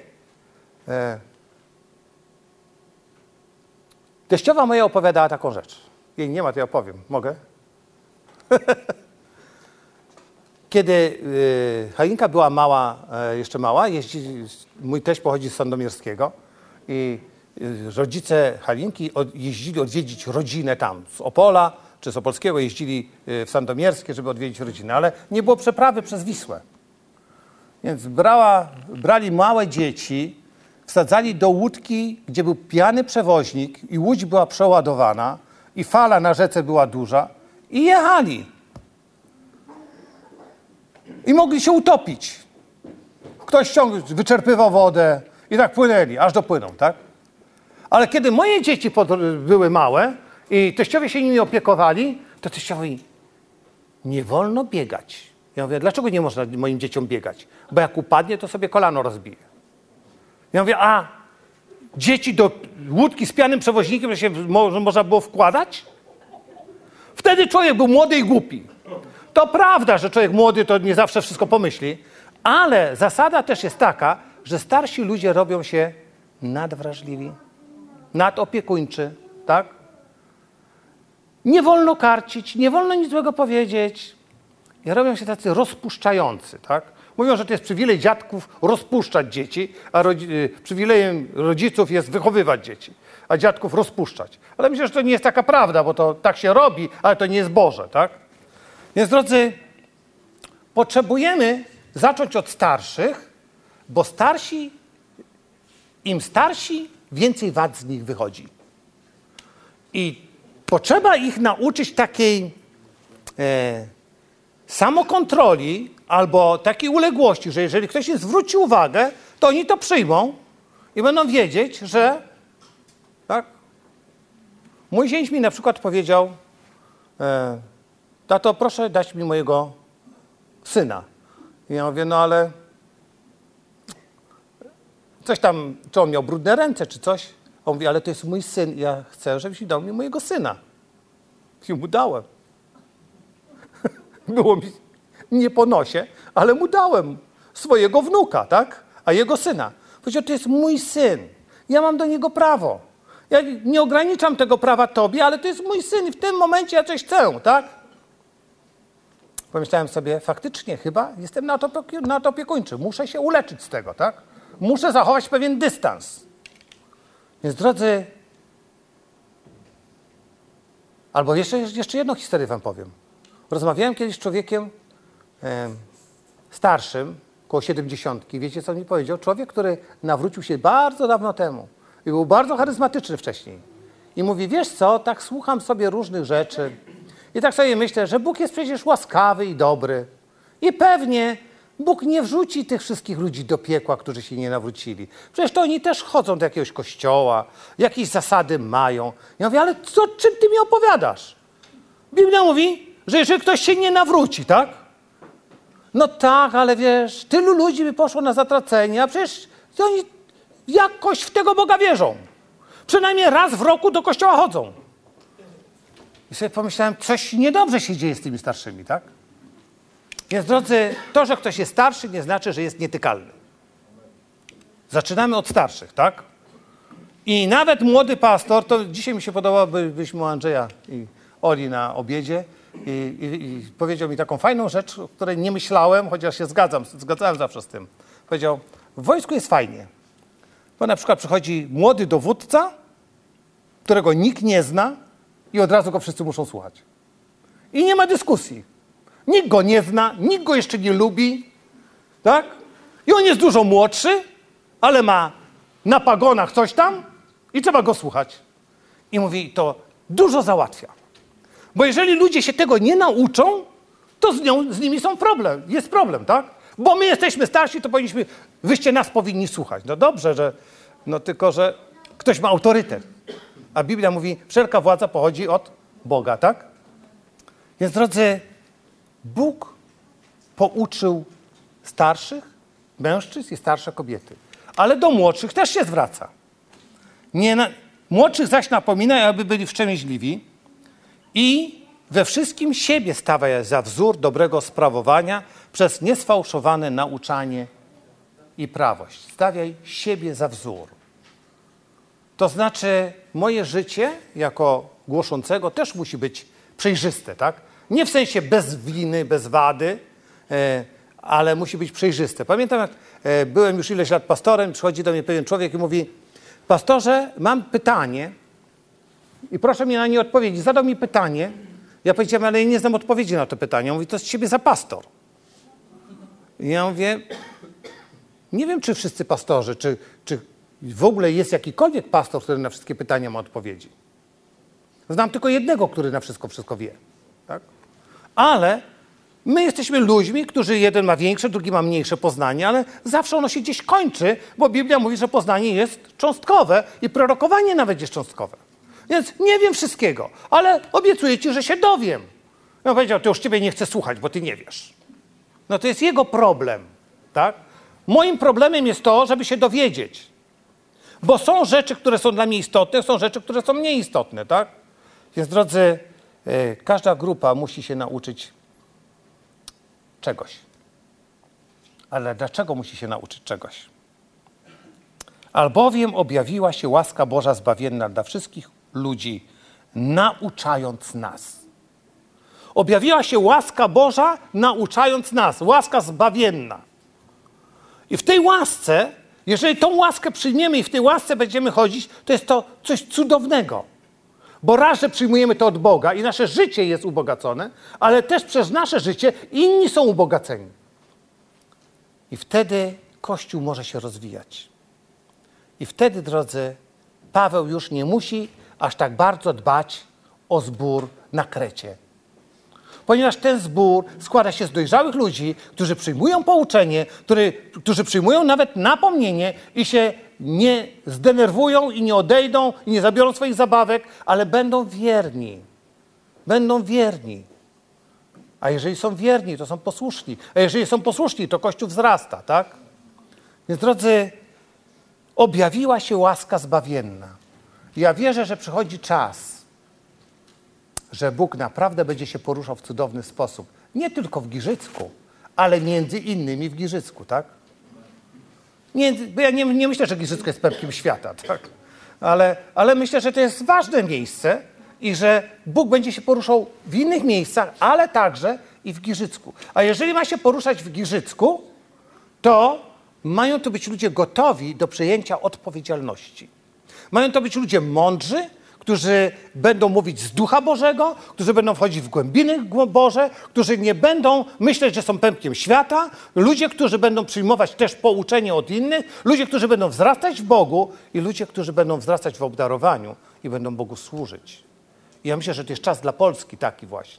Teściowa moja opowiadała taką rzecz. Jej nie ma, to ja opowiem. Mogę? Kiedy Halinka była mała, jeszcze mała, mój teść pochodzi z Sandomierskiego i rodzice Halinki jeździli odwiedzić rodzinę tam z Opola czy z Opolskiego, jeździli w Sandomierskie, żeby odwiedzić rodzinę, ale nie było przeprawy przez Wisłę. Więc brali małe dzieci, wsadzali do łódki, gdzie był pijany przewoźnik i łódź była przeładowana i fala na rzece była duża i jechali. I mogli się utopić. Ktoś wyczerpywał wodę i tak płynęli, aż dopłyną, tak? Ale kiedy moje dzieci były małe i teściowie się nimi opiekowali, to teściowi nie wolno biegać. Ja mówię, dlaczego nie można moim dzieciom biegać? Bo jak upadnie, to sobie kolano rozbije. Ja mówię, a dzieci do łódki z pijanym przewoźnikiem, że się można było wkładać? Wtedy człowiek był młody i głupi. To prawda, że człowiek młody to nie zawsze wszystko pomyśli, ale zasada też jest taka, że starsi ludzie robią się nadwrażliwi, nadopiekuńczy, tak? Nie wolno karcić, nie wolno nic złego powiedzieć. I robią się tacy rozpuszczający, tak? Mówią, że to jest przywilej dziadków rozpuszczać dzieci, a przywilejem rodziców jest wychowywać dzieci, a dziadków rozpuszczać. Ale myślę, że to nie jest taka prawda, bo to tak się robi, ale to nie jest Boże, tak? Więc drodzy, potrzebujemy zacząć od starszych, bo im starsi, więcej wad z nich wychodzi. I potrzeba ich nauczyć takiej samokontroli albo takiej uległości, że jeżeli ktoś im zwróci uwagę, to oni to przyjmą i będą wiedzieć, że tak. Mój zięć mi na przykład powiedział, tato, proszę dać mi mojego syna. I ja mówię, no ale coś tam, czy on miał brudne ręce, czy coś. On mówi, ale to jest mój syn, ja chcę, żebyś mi dał mi mojego syna. I mu dałem. Było mi nie po nosie, ale mu dałem swojego wnuka, tak? A jego syna. Powiedział, to jest mój syn. Ja mam do niego prawo. Ja nie ograniczam tego prawa tobie, ale to jest mój syn i w tym momencie ja coś chcę, tak? Pomyślałem sobie, faktycznie chyba jestem nadopiekuńczy. Muszę się uleczyć z tego, tak? Muszę zachować pewien dystans. Więc drodzy, albo jeszcze jedną historię wam powiem. Rozmawiałem kiedyś z człowiekiem starszym, około 70. Wiecie, co on mi powiedział? Człowiek, który nawrócił się bardzo dawno temu i był bardzo charyzmatyczny wcześniej. I mówi, wiesz co, tak słucham sobie różnych rzeczy i tak sobie myślę, że Bóg jest przecież łaskawy i dobry. I pewnie Bóg nie wrzuci tych wszystkich ludzi do piekła, którzy się nie nawrócili. Przecież to oni też chodzą do jakiegoś kościoła, jakieś zasady mają. Ja mówię, ale czym ty mi opowiadasz? Biblia mówi, że jeżeli ktoś się nie nawróci, tak? No tak, ale wiesz, tylu ludzi by poszło na zatracenie, a przecież oni jakoś w tego Boga wierzą. Przynajmniej raz w roku do kościoła chodzą. I sobie pomyślałem, coś niedobrze się dzieje z tymi starszymi, tak? Więc drodzy, to, że ktoś jest starszy, nie znaczy, że jest nietykalny. Zaczynamy od starszych, tak? I nawet młody pastor, to dzisiaj mi się podobało, byliśmy u Andrzeja i Oli na obiedzie i powiedział mi taką fajną rzecz, o której nie myślałem, chociaż się zgadzałem zawsze z tym. Powiedział, w wojsku jest fajnie, bo na przykład przychodzi młody dowódca, którego nikt nie zna i od razu go wszyscy muszą słuchać. I nie ma dyskusji. Nikt go nie zna, nikt go jeszcze nie lubi, tak? I on jest dużo młodszy, ale ma na pagonach coś tam i trzeba go słuchać. I mówi, to dużo załatwia. Bo jeżeli ludzie się tego nie nauczą, to z nimi jest problem, tak? Bo my jesteśmy starsi, to wyście nas powinni słuchać. No dobrze, tylko że ktoś ma autorytet. A Biblia mówi, wszelka władza pochodzi od Boga, tak? Więc drodzy, Bóg pouczył starszych mężczyzn i starsze kobiety. Ale do młodszych też się zwraca. Młodszych zaś napomina, aby byli wstrzemięźliwi i we wszystkim siebie stawiaj za wzór dobrego sprawowania przez niesfałszowane nauczanie i prawość. Stawiaj siebie za wzór. To znaczy, moje życie jako głoszącego też musi być przejrzyste, tak? Nie w sensie bez winy, bez wady, ale musi być przejrzyste. Pamiętam, jak byłem już ileś lat pastorem, przychodzi do mnie pewien człowiek i mówi, pastorze, mam pytanie i proszę mi na nie odpowiedzieć. Zadał mi pytanie, ja powiedziałem, ale ja nie znam odpowiedzi na to pytanie. On mówi, to z ciebie za pastor. I ja mówię, nie wiem, czy wszyscy pastorzy, czy w ogóle jest jakikolwiek pastor, który na wszystkie pytania ma odpowiedzi. Znam tylko jednego, który na wszystko wie. Tak? Ale my jesteśmy ludźmi, którzy jeden ma większe, drugi ma mniejsze poznanie, ale zawsze ono się gdzieś kończy, bo Biblia mówi, że poznanie jest cząstkowe i prorokowanie nawet jest cząstkowe. Więc nie wiem wszystkiego, ale obiecuję ci, że się dowiem. Ja powiedział, to już ciebie nie chcę słuchać, bo ty nie wiesz. No to jest jego problem, tak? Moim problemem jest to, żeby się dowiedzieć. Bo są rzeczy, które są dla mnie istotne, są rzeczy, które są mniej istotne, tak? Więc drodzy, każda grupa musi się nauczyć czegoś. Ale dlaczego musi się nauczyć czegoś? Albowiem objawiła się łaska Boża zbawienna dla wszystkich ludzi, nauczając nas. Objawiła się łaska Boża, nauczając nas. Łaska zbawienna. I w tej łasce, jeżeli tą łaskę przyjmiemy i w tej łasce będziemy chodzić, to jest to coś cudownego. Bo raz, że przyjmujemy to od Boga i nasze życie jest ubogacone, ale też przez nasze życie inni są ubogaceni. I wtedy Kościół może się rozwijać. I wtedy, drodzy, Paweł już nie musi aż tak bardzo dbać o zbór na Krecie. Ponieważ ten zbór składa się z dojrzałych ludzi, którzy przyjmują pouczenie, którzy przyjmują nawet napomnienie i się nie zdenerwują i nie odejdą i nie zabiorą swoich zabawek, ale będą wierni. Będą wierni. A jeżeli są wierni, to są posłuszni. A jeżeli są posłuszni, to Kościół wzrasta, tak? Więc drodzy, objawiła się łaska zbawienna. Ja wierzę, że przychodzi czas, że Bóg naprawdę będzie się poruszał w cudowny sposób. Nie tylko w Giżycku, ale między innymi w Giżycku, tak? Bo ja nie myślę, że Giżycko jest pępkiem świata, tak? Ale myślę, że to jest ważne miejsce i że Bóg będzie się poruszał w innych miejscach, ale także i w Giżycku. A jeżeli ma się poruszać w Giżycku, to mają to być ludzie gotowi do przejęcia odpowiedzialności. Mają to być ludzie mądrzy, którzy będą mówić z Ducha Bożego, którzy będą wchodzić w głębiny Boże, którzy nie będą myśleć, że są pępkiem świata, ludzie, którzy będą przyjmować też pouczenie od innych, ludzie, którzy będą wzrastać w Bogu i ludzie, którzy będą wzrastać w obdarowaniu i będą Bogu służyć. I ja myślę, że to jest czas dla Polski taki właśnie.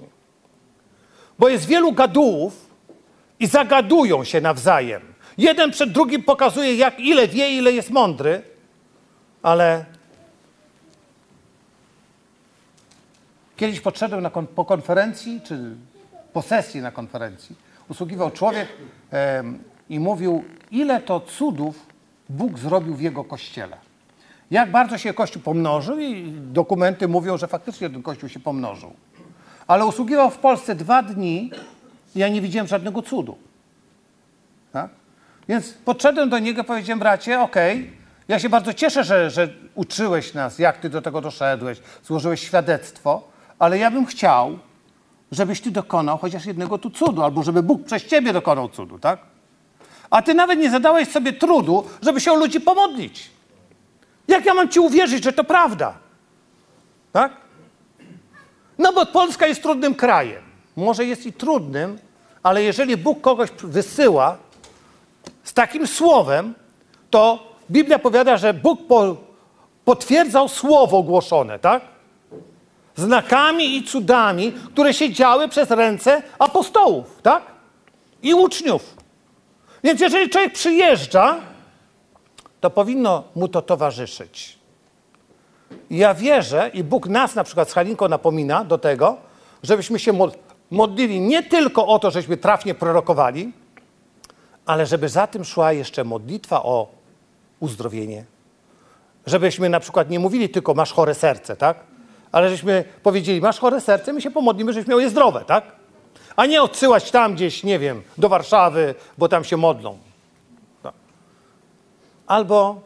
Bo jest wielu gadułów i zagadują się nawzajem. Jeden przed drugim pokazuje, ile wie, ile jest mądry, ale kiedyś podszedłem po konferencji, czy po sesji na konferencji, usługiwał człowiek i mówił, ile to cudów Bóg zrobił w jego Kościele. Jak bardzo się Kościół pomnożył i dokumenty mówią, że faktycznie ten Kościół się pomnożył. Ale usługiwał w Polsce 2 dni i ja nie widziałem żadnego cudu. Tak? Więc podszedłem do niego i powiedziałem, bracie, ja się bardzo cieszę, że uczyłeś nas, jak ty do tego doszedłeś, złożyłeś świadectwo, ale ja bym chciał, żebyś ty dokonał chociaż jednego tu cudu, albo żeby Bóg przez ciebie dokonał cudu, tak? A ty nawet nie zadałeś sobie trudu, żeby się o ludzi pomodlić. Jak ja mam ci uwierzyć, że to prawda? Tak? No bo Polska jest trudnym krajem. może jest i trudnym, ale jeżeli Bóg kogoś wysyła z takim słowem, to Biblia powiada, że Bóg potwierdzał słowo głoszone, tak? Znakami i cudami, które się działy przez ręce apostołów, tak? I uczniów. Więc jeżeli człowiek przyjeżdża, to powinno mu to towarzyszyć. Ja wierzę i Bóg nas na przykład z Halinką napomina do tego, żebyśmy się modlili nie tylko o to, żeśmy trafnie prorokowali, ale żeby za tym szła jeszcze modlitwa o uzdrowienie. Żebyśmy na przykład nie mówili tylko masz chore serce, tak? Ale żeśmy powiedzieli masz chore serce, my się pomodlimy, żebyś miał je zdrowe, tak? A nie odsyłać tam gdzieś, nie wiem, do Warszawy, bo tam się modlą. No. Albo,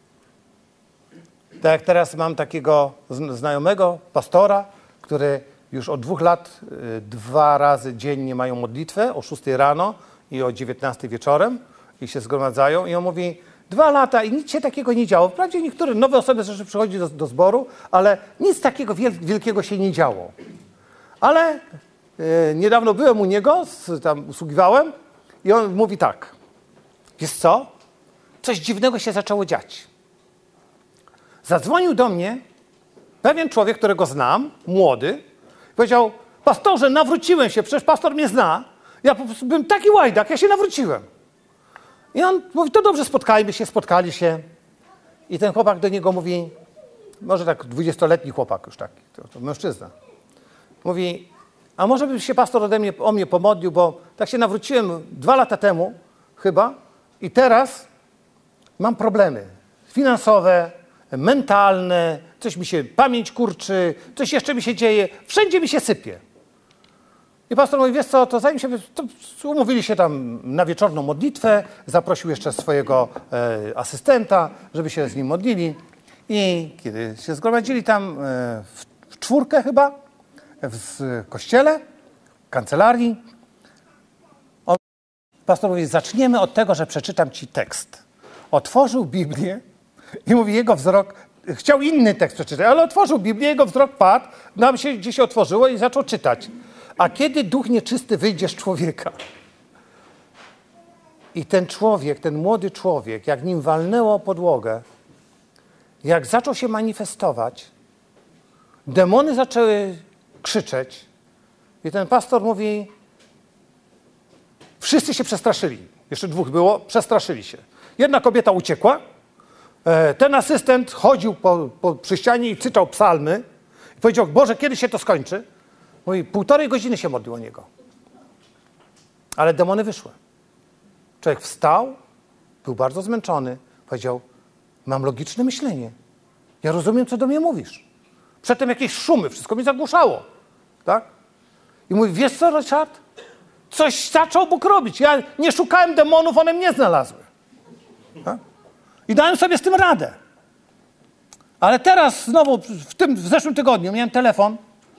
tak jak teraz mam takiego znajomego, pastora, który już od 2 lat 2 razy dziennie mają modlitwę, o 6 rano i o 19 wieczorem i się zgromadzają i on mówi 2 lata i nic się takiego nie działo. Wprawdzie niektóre nowe osoby zresztą przychodzi do zboru, ale nic takiego wielkiego się nie działo. Ale niedawno byłem u niego, tam usługiwałem i on mówi tak, wiesz co? Coś dziwnego się zaczęło dziać. Zadzwonił do mnie pewien człowiek, którego znam, młody, powiedział, pastorze, nawróciłem się, przecież pastor mnie zna. Ja po prostu byłem taki łajdak, ja się nawróciłem. I on mówi, to dobrze, spotkali się. I ten chłopak do niego mówi, może tak 20-letni chłopak już taki, to mężczyzna. Mówi, a może by się pastor o mnie pomodlił, bo tak się nawróciłem 2 lata temu chyba i teraz mam problemy finansowe, mentalne, coś mi się pamięć kurczy, coś jeszcze mi się dzieje, wszędzie mi się sypie. I pastor mówi, wiesz co, to zanim się, to umówili się tam na wieczorną modlitwę, zaprosił jeszcze swojego asystenta, żeby się z nim modlili. I kiedy się zgromadzili tam w 4 chyba, w kościele, w kancelarii, pastor mówi, zaczniemy od tego, że przeczytam ci tekst. Otworzył Biblię i mówi, jego wzrok, chciał inny tekst przeczytać, ale otworzył Biblię, jego wzrok padł, nam się gdzieś otworzyło i zaczął czytać. A kiedy duch nieczysty wyjdzie z człowieka? I ten człowiek, ten młody człowiek, jak nim walnęło o podłogę, jak zaczął się manifestować, demony zaczęły krzyczeć i ten pastor mówi, wszyscy się przestraszyli. Jeszcze 2 było, przestraszyli się. Jedna kobieta uciekła, ten asystent chodził przy ścianie i czytał psalmy i powiedział, Boże, kiedy się to skończy? Mówi, 1,5 godziny się modlił o niego. Ale demony wyszły. Człowiek wstał, był bardzo zmęczony, powiedział, mam logiczne myślenie. Ja rozumiem, co do mnie mówisz. Przedtem jakieś szumy, wszystko mi zagłuszało. Tak? I mówi, wiesz co, Ryszard? Coś zaczął Bóg robić. Ja nie szukałem demonów, one mnie znalazły. Tak? I dałem sobie z tym radę. Ale teraz znowu, w zeszłym tygodniu miałem telefon.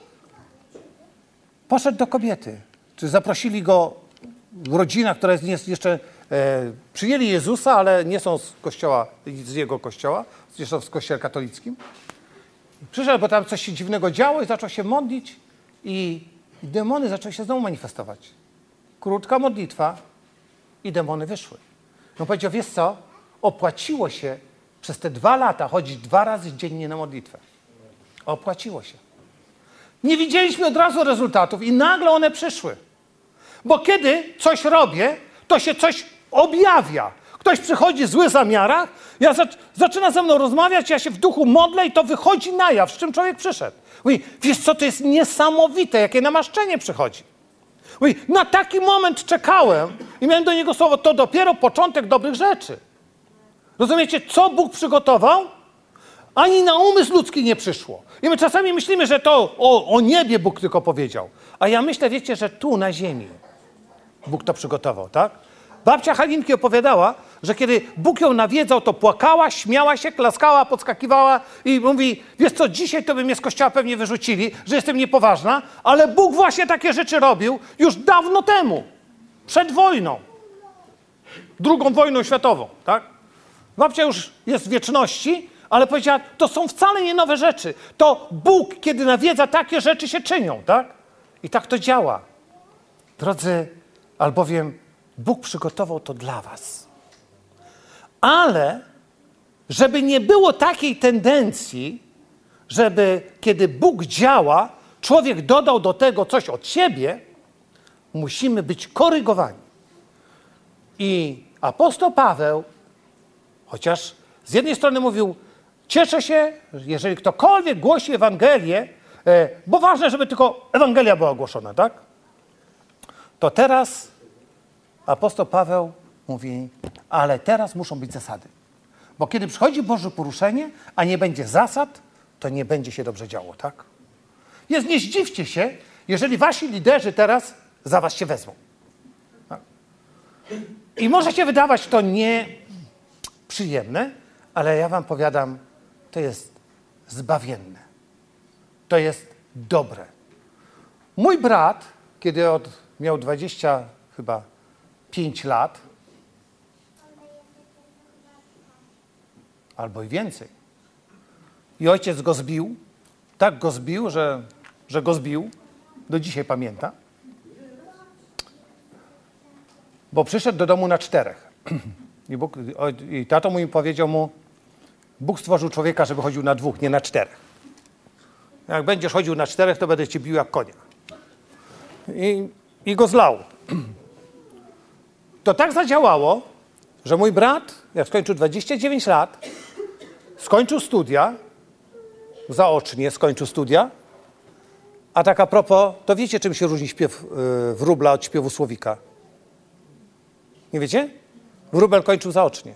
Poszedł do kobiety. Czy zaprosili go rodzina, która jest jeszcze... przyjęli Jezusa, ale nie są z kościoła, z jego kościoła, zresztą w kościele katolickim. Przyszedł, bo tam coś się dziwnego działo i zaczął się modlić i demony zaczęły się znowu manifestować. Krótka modlitwa i demony wyszły. On powiedział, wiesz co, opłaciło się przez te 2 lata chodzić 2 razy dziennie na modlitwę. Opłaciło się. Nie widzieliśmy od razu rezultatów i nagle one przyszły. Bo kiedy coś robię, to się coś objawia. Ktoś przychodzi w złych zamiarach, zaczyna ze mną rozmawiać, ja się w duchu modlę i to wychodzi na jaw, z czym człowiek przyszedł. Mówi, wiesz co, to jest niesamowite, jakie namaszczenie przychodzi. Mówi, na taki moment czekałem i miałem do niego słowo, to dopiero początek dobrych rzeczy. Rozumiecie, co Bóg przygotował? Ani na umysł ludzki nie przyszło. I my czasami myślimy, że to o niebie Bóg tylko powiedział. A ja myślę, wiecie, że tu na ziemi Bóg to przygotował, tak? Babcia Halinki opowiadała, że kiedy Bóg ją nawiedzał, to płakała, śmiała się, klaskała, podskakiwała i mówi, wiesz co, dzisiaj to by mnie z kościoła pewnie wyrzucili, że jestem niepoważna, ale Bóg właśnie takie rzeczy robił już dawno temu, przed wojną, II wojną światową, tak? Babcia już jest w wieczności, ale powiedziała, to są wcale nie nowe rzeczy. To Bóg, kiedy nawiedza, takie rzeczy się czynią, tak? I tak to działa. Drodzy, albowiem Bóg przygotował to dla was. Ale żeby nie było takiej tendencji, żeby kiedy Bóg działa, człowiek dodał do tego coś od siebie, musimy być korygowani. I apostoł Paweł, chociaż z jednej strony mówił, cieszę się, jeżeli ktokolwiek głosi Ewangelię, bo ważne, żeby tylko Ewangelia była głoszona, tak? To teraz apostoł Paweł mówi, ale teraz muszą być zasady. Bo kiedy przychodzi Boże poruszenie, a nie będzie zasad, to nie będzie się dobrze działo, tak? Więc nie zdziwcie się, jeżeli wasi liderzy teraz za was się wezmą. Tak? I może się wydawać to nieprzyjemne, ale ja wam powiadam, to jest zbawienne. To jest dobre. Mój brat, kiedy miał 25 lat, albo i więcej, i ojciec go zbił, tak go zbił, że go zbił, do dzisiaj pamięta, bo przyszedł do domu na 4. I tato mu powiedział mu, Bóg stworzył człowieka, żeby chodził na 2, nie na 4. Jak będziesz chodził na 4, to będę cię bił jak konia. I go zlał. To tak zadziałało, że mój brat, jak skończył 29 lat, skończył studia, zaocznie skończył studia, a tak a propos, to wiecie, czym się różni śpiew wróbla od śpiewu słowika? Nie wiecie? Wróbel kończył zaocznie.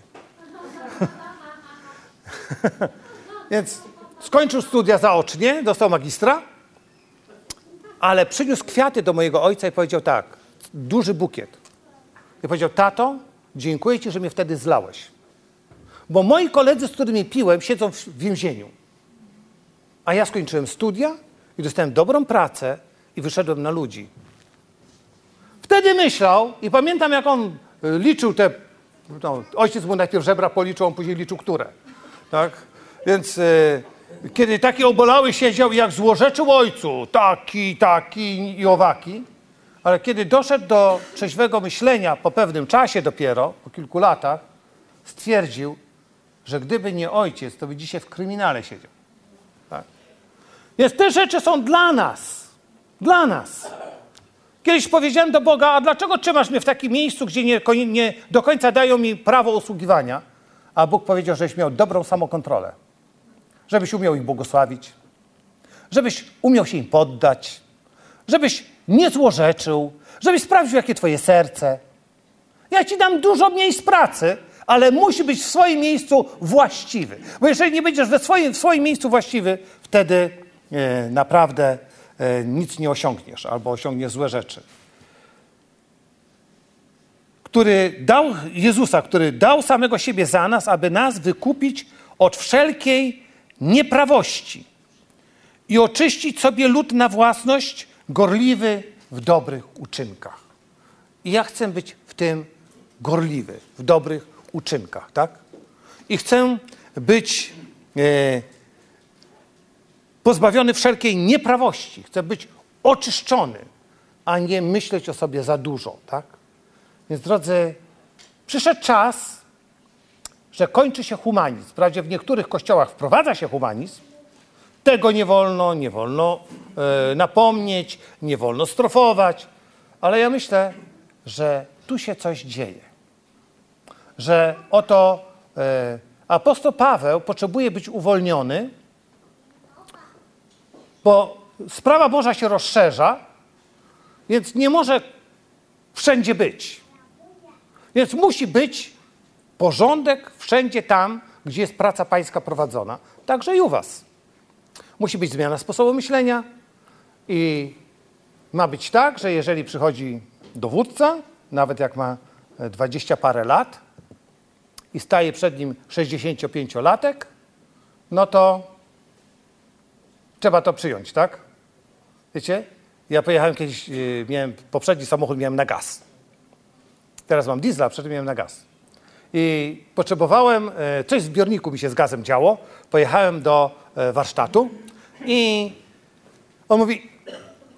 Więc skończył studia zaocznie, dostał magistra, ale przyniósł kwiaty do mojego ojca i powiedział tak, duży bukiet. I powiedział, tato, dziękuję ci, że mnie wtedy zlałeś. Bo moi koledzy, z którymi piłem, siedzą w więzieniu. A ja skończyłem studia i dostałem dobrą pracę i wyszedłem na ludzi. Wtedy myślał i pamiętam, jak on liczył te... ojciec mu najpierw żebra policzył, on później liczył które. Tak? Więc kiedy taki obolały siedział i jak złorzeczył ojcu, taki i owaki, ale kiedy doszedł do trzeźwego myślenia po pewnym czasie dopiero, po kilku latach, stwierdził, że gdyby nie ojciec, to by dzisiaj w kryminale siedział. Tak? Więc te rzeczy są dla nas. Dla nas. Kiedyś powiedziałem do Boga, a dlaczego trzymasz mnie w takim miejscu, gdzie nie do końca dają mi prawo usługiwania? A Bóg powiedział, żebyś miał dobrą samokontrolę. Żebyś umiał ich błogosławić. Żebyś umiał się im poddać. Żebyś nie złorzeczył. Żebyś sprawdził, jakie twoje serce. Ja ci dam dużo miejsc pracy, ale musi być w swoim miejscu właściwy. Bo jeżeli nie będziesz w swoim miejscu właściwy, wtedy naprawdę nic nie osiągniesz albo osiągniesz złe rzeczy. Który dał samego siebie za nas, aby nas wykupić od wszelkiej nieprawości i oczyścić sobie lud na własność, gorliwy w dobrych uczynkach. I ja chcę być w tym gorliwy, w dobrych uczynkach, tak? I chcę być pozbawiony wszelkiej nieprawości. Chcę być oczyszczony, a nie myśleć o sobie za dużo, tak? Więc drodzy, przyszedł czas, że kończy się humanizm. Wprawdzie w niektórych kościołach wprowadza się humanizm. Tego nie wolno napomnieć, nie wolno strofować. Ale ja myślę, że tu się coś dzieje. Że oto apostoł Paweł potrzebuje być uwolniony, bo sprawa Boża się rozszerza, więc nie może wszędzie być. Więc musi być porządek wszędzie tam, gdzie jest praca pańska prowadzona. Także i u was. Musi być zmiana sposobu myślenia i ma być tak, że jeżeli przychodzi dowódca, nawet jak ma 20 parę lat i staje przed nim 65-latek, no to trzeba to przyjąć, tak? Wiecie? Ja pojechałem kiedyś, poprzedni samochód miałem na gaz. Teraz mam diesla, a przedtem miałem na gaz. I potrzebowałem, coś w zbiorniku mi się z gazem działo. Pojechałem do warsztatu i on mówi,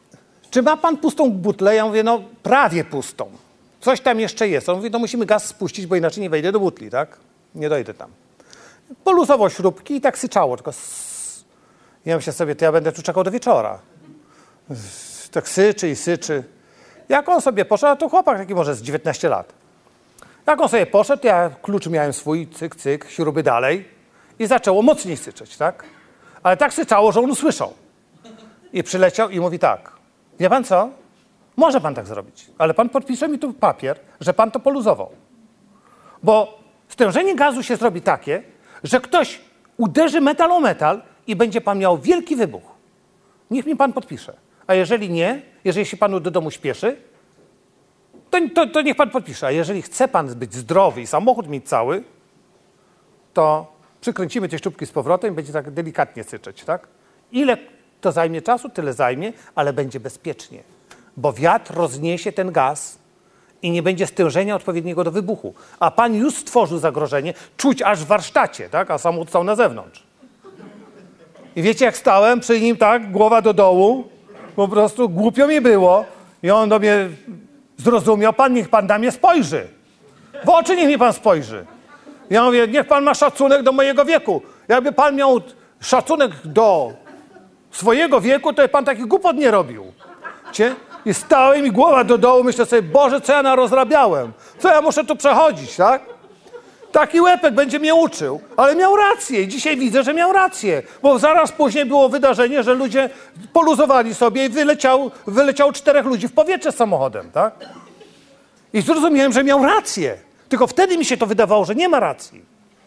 czy ma pan pustą butlę? Ja mówię, no prawie pustą. Coś tam jeszcze jest. On mówi, no musimy gaz spuścić, bo inaczej nie wejdę do butli, tak? Nie dojdę tam. Poluzował śrubki i tak syczało, tylko ja myślę sobie, to ja będę tu czekał do wieczora. Tak syczy i syczy. Jak on sobie poszedł, to chłopak taki może z 19 lat. Jak on sobie poszedł, to ja klucz miałem swój, cyk, cyk, śruby dalej i zaczęło mocniej syczeć, tak? Ale tak syczało, że on usłyszał. I przyleciał i mówi tak, wie pan co? Może pan tak zrobić, ale pan podpisze mi tu papier, że pan to poluzował. Bo stężenie gazu się zrobi takie, że ktoś uderzy metal o metal i będzie pan miał wielki wybuch. Niech mi pan podpisze. A jeżeli nie, jeżeli się panu do domu śpieszy, to niech pan podpisze. A jeżeli chce pan być zdrowy i samochód mieć cały, to przykręcimy te śrubki z powrotem i będzie tak delikatnie syczeć, tak? Ile to zajmie czasu, tyle zajmie, ale będzie bezpiecznie. Bo wiatr rozniesie ten gaz i nie będzie stężenia odpowiedniego do wybuchu. A pan już stworzył zagrożenie, czuć aż w warsztacie, tak? A samochód stał na zewnątrz. I wiecie, jak stałem przy nim, tak, głowa do dołu, po prostu głupio mi było. I on do mnie zrozumiał, niech pan na mnie spojrzy. W oczy niech mi pan spojrzy. Ja mówię, niech pan ma szacunek do mojego wieku. Jakby pan miał szacunek do swojego wieku, to pan takich głupot nie robił. I stałem i głowa do dołu, myślę sobie, Boże, co ja narozrabiałem? Co ja muszę tu przechodzić, tak? Taki łepek będzie mnie uczył, ale miał rację i dzisiaj widzę, że miał rację, bo zaraz później było wydarzenie, że ludzie poluzowali sobie i wyleciało 4 ludzi w powietrze samochodem, tak? I zrozumiałem, że miał rację, tylko wtedy mi się to wydawało, że nie ma racji.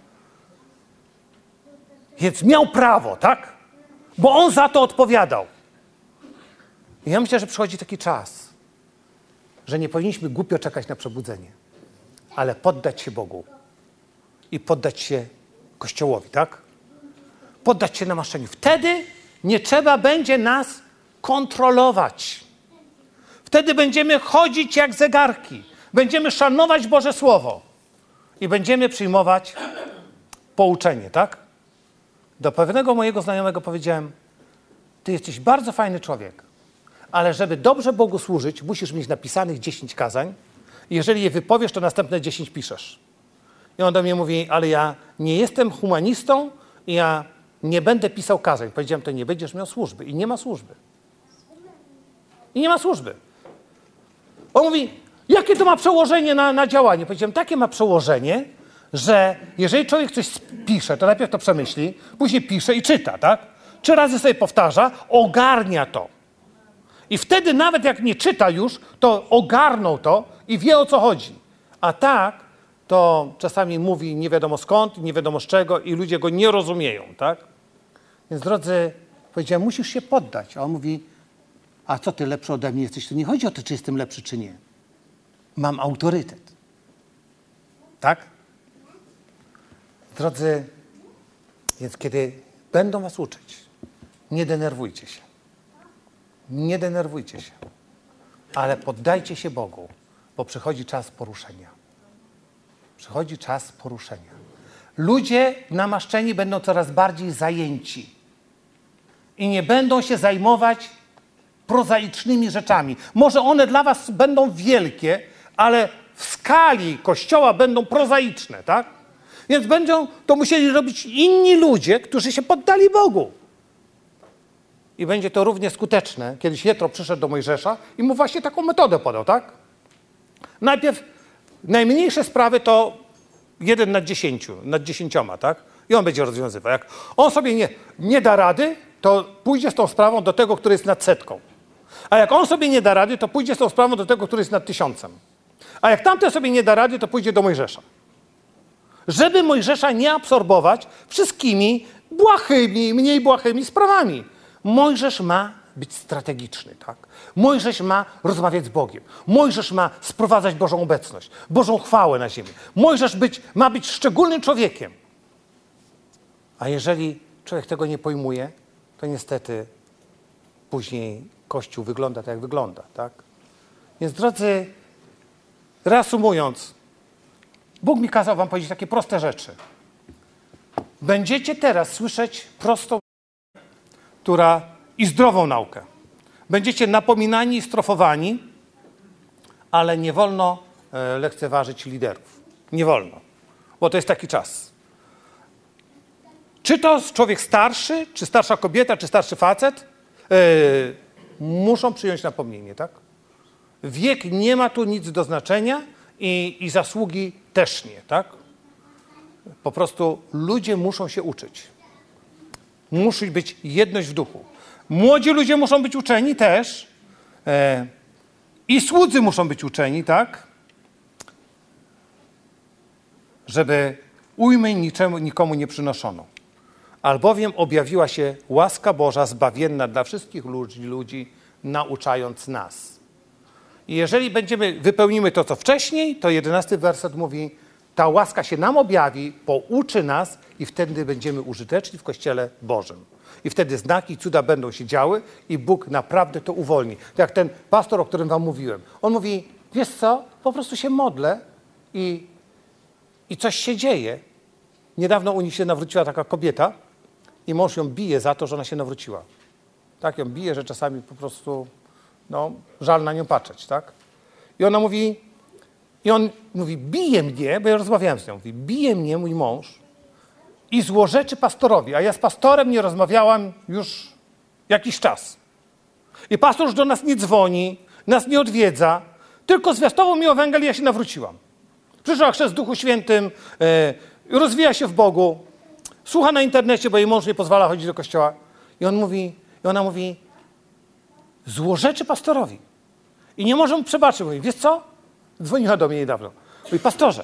Więc miał prawo, tak? Bo on za to odpowiadał. I ja myślę, że przychodzi taki czas, że nie powinniśmy głupio czekać na przebudzenie, ale poddać się Bogu. I poddać się Kościołowi, tak? Poddać się namaszczeniu. Wtedy nie trzeba będzie nas kontrolować. Wtedy będziemy chodzić jak zegarki. Będziemy szanować Boże Słowo. I będziemy przyjmować pouczenie, tak? Do pewnego mojego znajomego powiedziałem, ty jesteś bardzo fajny człowiek, ale żeby dobrze Bogu służyć, musisz mieć napisanych 10 kazań. I jeżeli je wypowiesz, to następne 10 piszesz. I on do mnie mówi, ale ja nie jestem humanistą i ja nie będę pisał kazań. Powiedziałem, to nie będziesz miał służby. I nie ma służby. I nie ma służby. On mówi, jakie to ma przełożenie na działanie? Powiedziałem, takie ma przełożenie, że jeżeli człowiek coś pisze, to najpierw to przemyśli, później pisze i czyta, tak? 3 razy sobie powtarza, ogarnia to. I wtedy nawet jak nie czyta już, to ogarnął to i wie, o co chodzi. A tak, to czasami mówi nie wiadomo skąd, nie wiadomo z czego i ludzie go nie rozumieją, tak? Więc drodzy, powiedziałem, musisz się poddać. A on mówi, a co ty lepszy ode mnie jesteś? To nie chodzi o to, czy jestem lepszy, czy nie. Mam autorytet. Tak? Drodzy, więc kiedy będą was uczyć, nie denerwujcie się. Nie denerwujcie się. Ale poddajcie się Bogu, bo przychodzi czas poruszenia. Przychodzi czas poruszenia. Ludzie namaszczeni będą coraz bardziej zajęci i nie będą się zajmować prozaicznymi rzeczami. Może one dla was będą wielkie, ale w skali Kościoła będą prozaiczne, tak? Więc będą to musieli robić inni ludzie, którzy się poddali Bogu. I będzie to równie skuteczne. Kiedyś Jetro przyszedł do Mojżesza i mu właśnie taką metodę podał, tak? Najpierw najmniejsze sprawy to 1 nad 10, nad 10, tak? I on będzie rozwiązywał. Jak on sobie nie da rady, to pójdzie z tą sprawą do tego, który jest nad 100. A jak on sobie nie da rady, to pójdzie z tą sprawą do tego, który jest nad 1000. A jak tamten sobie nie da rady, to pójdzie do Mojżesza. Żeby Mojżesza nie absorbować wszystkimi błahymi, mniej błahymi sprawami. Mojżesz ma być strategiczny, tak? Mojżesz ma rozmawiać z Bogiem. Mojżesz ma sprowadzać Bożą obecność, Bożą chwałę na ziemię. Mojżesz ma być szczególnym człowiekiem. A jeżeli człowiek tego nie pojmuje, to niestety później Kościół wygląda tak, jak wygląda, tak? Więc drodzy, reasumując, Bóg mi kazał wam powiedzieć takie proste rzeczy. Będziecie teraz słyszeć prostą i zdrową naukę. Będziecie napominani i strofowani, ale nie wolno lekceważyć liderów. Nie wolno, bo to jest taki czas. Czy to człowiek starszy, czy starsza kobieta, czy starszy facet, muszą przyjąć napomnienie, tak? Wiek nie ma tu nic do znaczenia i zasługi też nie, tak? Po prostu ludzie muszą się uczyć. Musi być jedność w duchu. Młodzi ludzie muszą być uczeni też. I słudzy muszą być uczeni, tak? Żeby ujmy nikomu nie przynoszono. Albowiem objawiła się łaska Boża zbawienna dla wszystkich ludzi, nauczając nas. I jeżeli wypełnimy to, co wcześniej, to 11 werset mówi, ta łaska się nam objawi, pouczy nas i wtedy będziemy użyteczni w Kościele Bożym. I wtedy znaki i cuda będą się działy i Bóg naprawdę to uwolni. Tak jak ten pastor, o którym wam mówiłem. On mówi, wiesz co, po prostu się modlę i coś się dzieje. Niedawno u nich się nawróciła taka kobieta i mąż ją bije za to, że ona się nawróciła. Tak ją bije, że czasami po prostu żal na nią patrzeć, tak? I on mówi, bije mnie, bo ja rozmawiałem z nią, mówi, bije mnie mój mąż i złorzeczy pastorowi, a ja z pastorem nie rozmawiałam już jakiś czas. I pastor już do nas nie dzwoni, nas nie odwiedza, tylko zwiastował mi Ewangelię, ja się nawróciłam. Przyszła chrzest w Duchu Świętym, rozwija się w Bogu, słucha na internecie, bo jej mąż nie pozwala chodzić do kościoła. I ona mówi, złorzeczy pastorowi. I nie może mu przebaczyć. Mówi, wiesz co? Dzwoniła do mnie niedawno. Mówi, pastorze,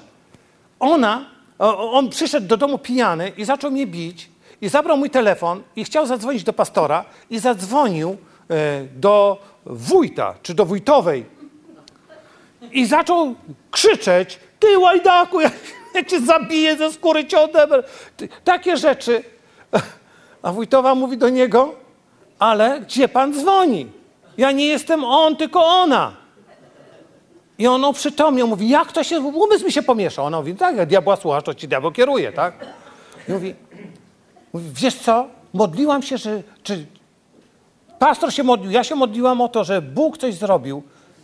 on przyszedł do domu pijany i zaczął mnie bić i zabrał mój telefon i chciał zadzwonić do pastora i zadzwonił do wójta, czy do wójtowej. I zaczął krzyczeć, ty łajdaku, ja cię zabiję, ze skóry cię odebrę. Takie rzeczy. A wójtowa mówi do niego, ale gdzie pan dzwoni? Ja nie jestem on, tylko ona. I on oprzytomniał, mówi, jak to się, umysł mi się pomieszał. Ona mówi, tak, jak diabła słuchasz, to ci diabeł kieruje, tak? I mówi, wiesz co, modliłam się, czy pastor się modlił, ja się modliłam o to, że Bóg coś zrobił.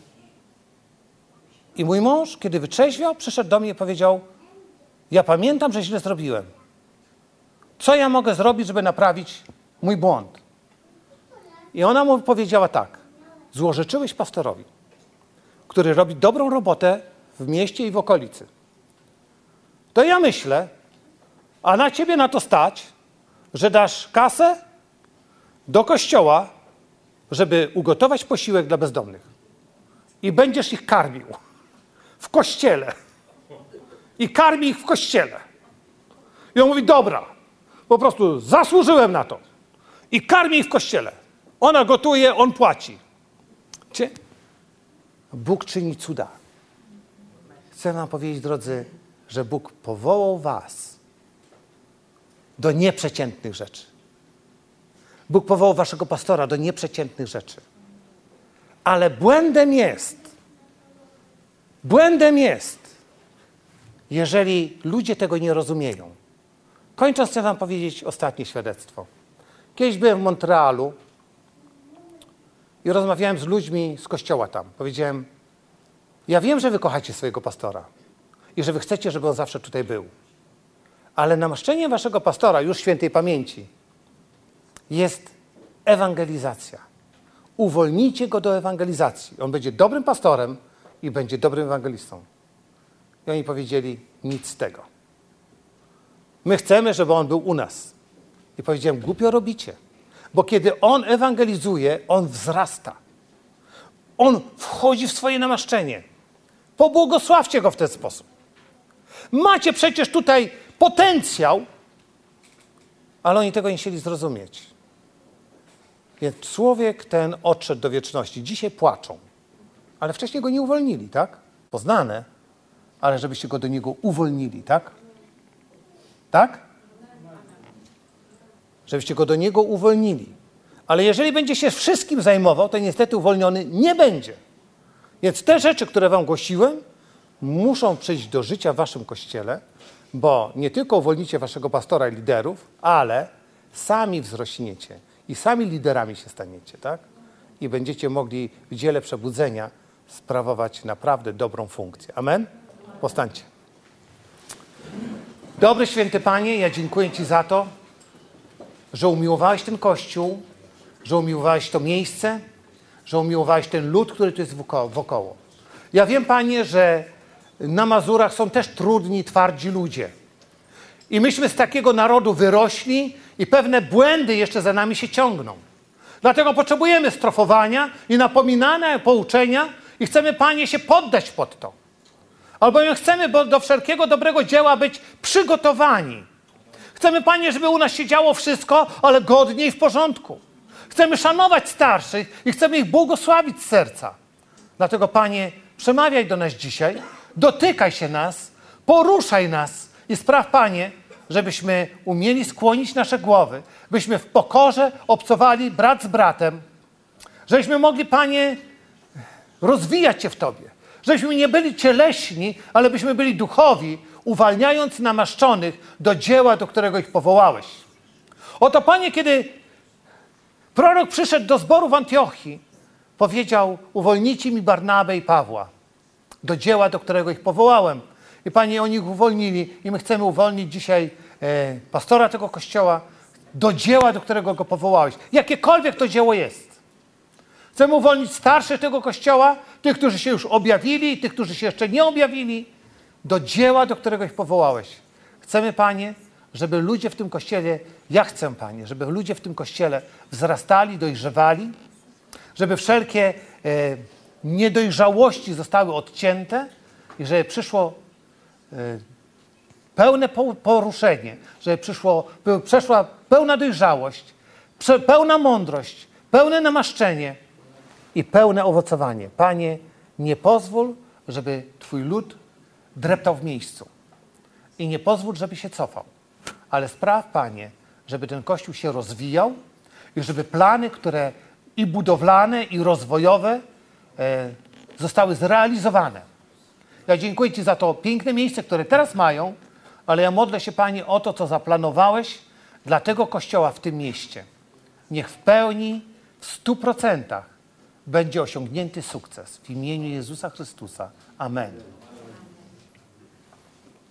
I mój mąż, kiedy wytrzeźwiał, przyszedł do mnie i powiedział, ja pamiętam, że źle zrobiłem. Co ja mogę zrobić, żeby naprawić mój błąd? I ona mu powiedziała tak, złorzeczyłeś pastorowi, który robi dobrą robotę w mieście i w okolicy. To ja myślę, a na ciebie na to stać, że dasz kasę do kościoła, żeby ugotować posiłek dla bezdomnych. I będziesz ich karmił w kościele. I karmi ich w kościele. I on mówi, dobra, po prostu zasłużyłem na to. I karmi ich w kościele. Ona gotuje, on płaci. Wiecie? Bóg czyni cuda. Chcę wam powiedzieć, drodzy, że Bóg powołał was do nieprzeciętnych rzeczy. Bóg powołał waszego pastora do nieprzeciętnych rzeczy. Ale błędem jest, jeżeli ludzie tego nie rozumieją. Kończąc, chcę wam powiedzieć ostatnie świadectwo. Kiedyś byłem w Montrealu i rozmawiałem z ludźmi z kościoła tam. Powiedziałem, ja wiem, że wy kochacie swojego pastora i że wy chcecie, żeby on zawsze tutaj był. Ale namaszczeniem waszego pastora, już świętej pamięci, jest ewangelizacja. Uwolnijcie go do ewangelizacji. On będzie dobrym pastorem i będzie dobrym ewangelistą. I oni powiedzieli, nic z tego. My chcemy, żeby on był u nas. I powiedziałem, głupio robicie. Bo kiedy on ewangelizuje, on wzrasta. On wchodzi w swoje namaszczenie. Pobłogosławcie go w ten sposób. Macie przecież tutaj potencjał, ale oni tego nie chcieli zrozumieć. Więc człowiek ten odszedł do wieczności. Dzisiaj płaczą. Ale wcześniej go nie uwolnili, tak? Poznane, ale żebyście go do niego uwolnili, tak? Tak? Żebyście go do niego uwolnili. Ale jeżeli będzie się wszystkim zajmował, to niestety uwolniony nie będzie. Więc te rzeczy, które wam głosiłem, muszą przyjść do życia w waszym kościele, bo nie tylko uwolnicie waszego pastora i liderów, ale sami wzrośniecie i sami liderami się staniecie, tak? i będziecie mogli w dziele przebudzenia sprawować naprawdę dobrą funkcję. Amen? Powstańcie. Dobry, święty Panie, ja dziękuję Ci za to, że umiłowałeś ten Kościół, że umiłowałeś to miejsce, że umiłowałeś ten lud, który tu jest wokoło. Ja wiem, Panie, że na Mazurach są też trudni, twardzi ludzie. I myśmy z takiego narodu wyrośli i pewne błędy jeszcze za nami się ciągną. Dlatego potrzebujemy strofowania i napominania, pouczenia i chcemy, Panie, się poddać pod to. Albowiem chcemy do wszelkiego dobrego dzieła być przygotowani. Chcemy, Panie, żeby u nas się działo wszystko, ale godnie i w porządku. Chcemy szanować starszych i chcemy ich błogosławić z serca. Dlatego, Panie, przemawiaj do nas dzisiaj, dotykaj się nas, poruszaj nas i spraw, Panie, żebyśmy umieli skłonić nasze głowy, byśmy w pokorze obcowali brat z bratem, żebyśmy mogli, Panie, rozwijać się w Tobie, żebyśmy nie byli cieleśni, ale byśmy byli duchowi, uwalniając namaszczonych do dzieła, do którego ich powołałeś. Oto, Panie, kiedy prorok przyszedł do zboru w Antiochii, powiedział: uwolnijcie mi Barnabę i Pawła do dzieła, do którego ich powołałem. I, Panie, oni ich uwolnili i my chcemy uwolnić dzisiaj pastora tego kościoła do dzieła, do którego go powołałeś. Jakiekolwiek to dzieło jest. Chcemy uwolnić starszych tego kościoła, tych, którzy się już objawili i tych, którzy się jeszcze nie objawili, do dzieła, do którego ich powołałeś. Chcemy, Panie, żeby ludzie w tym kościele, ja chcę, Panie, żeby ludzie w tym kościele wzrastali, dojrzewali, żeby wszelkie niedojrzałości zostały odcięte i żeby przyszło pełne poruszenie, żeby przeszła pełna dojrzałość, pełna mądrość, pełne namaszczenie i pełne owocowanie. Panie, nie pozwól, żeby Twój lud dreptał w miejscu i nie pozwól, żeby się cofał, ale spraw, Panie, żeby ten Kościół się rozwijał i żeby plany, które i budowlane, i rozwojowe zostały zrealizowane. Ja dziękuję Ci za to piękne miejsce, które teraz mają, ale ja modlę się, Panie, o to, co zaplanowałeś dla tego Kościoła w tym mieście. Niech w pełni, w 100% będzie osiągnięty sukces. W imieniu Jezusa Chrystusa. Amen.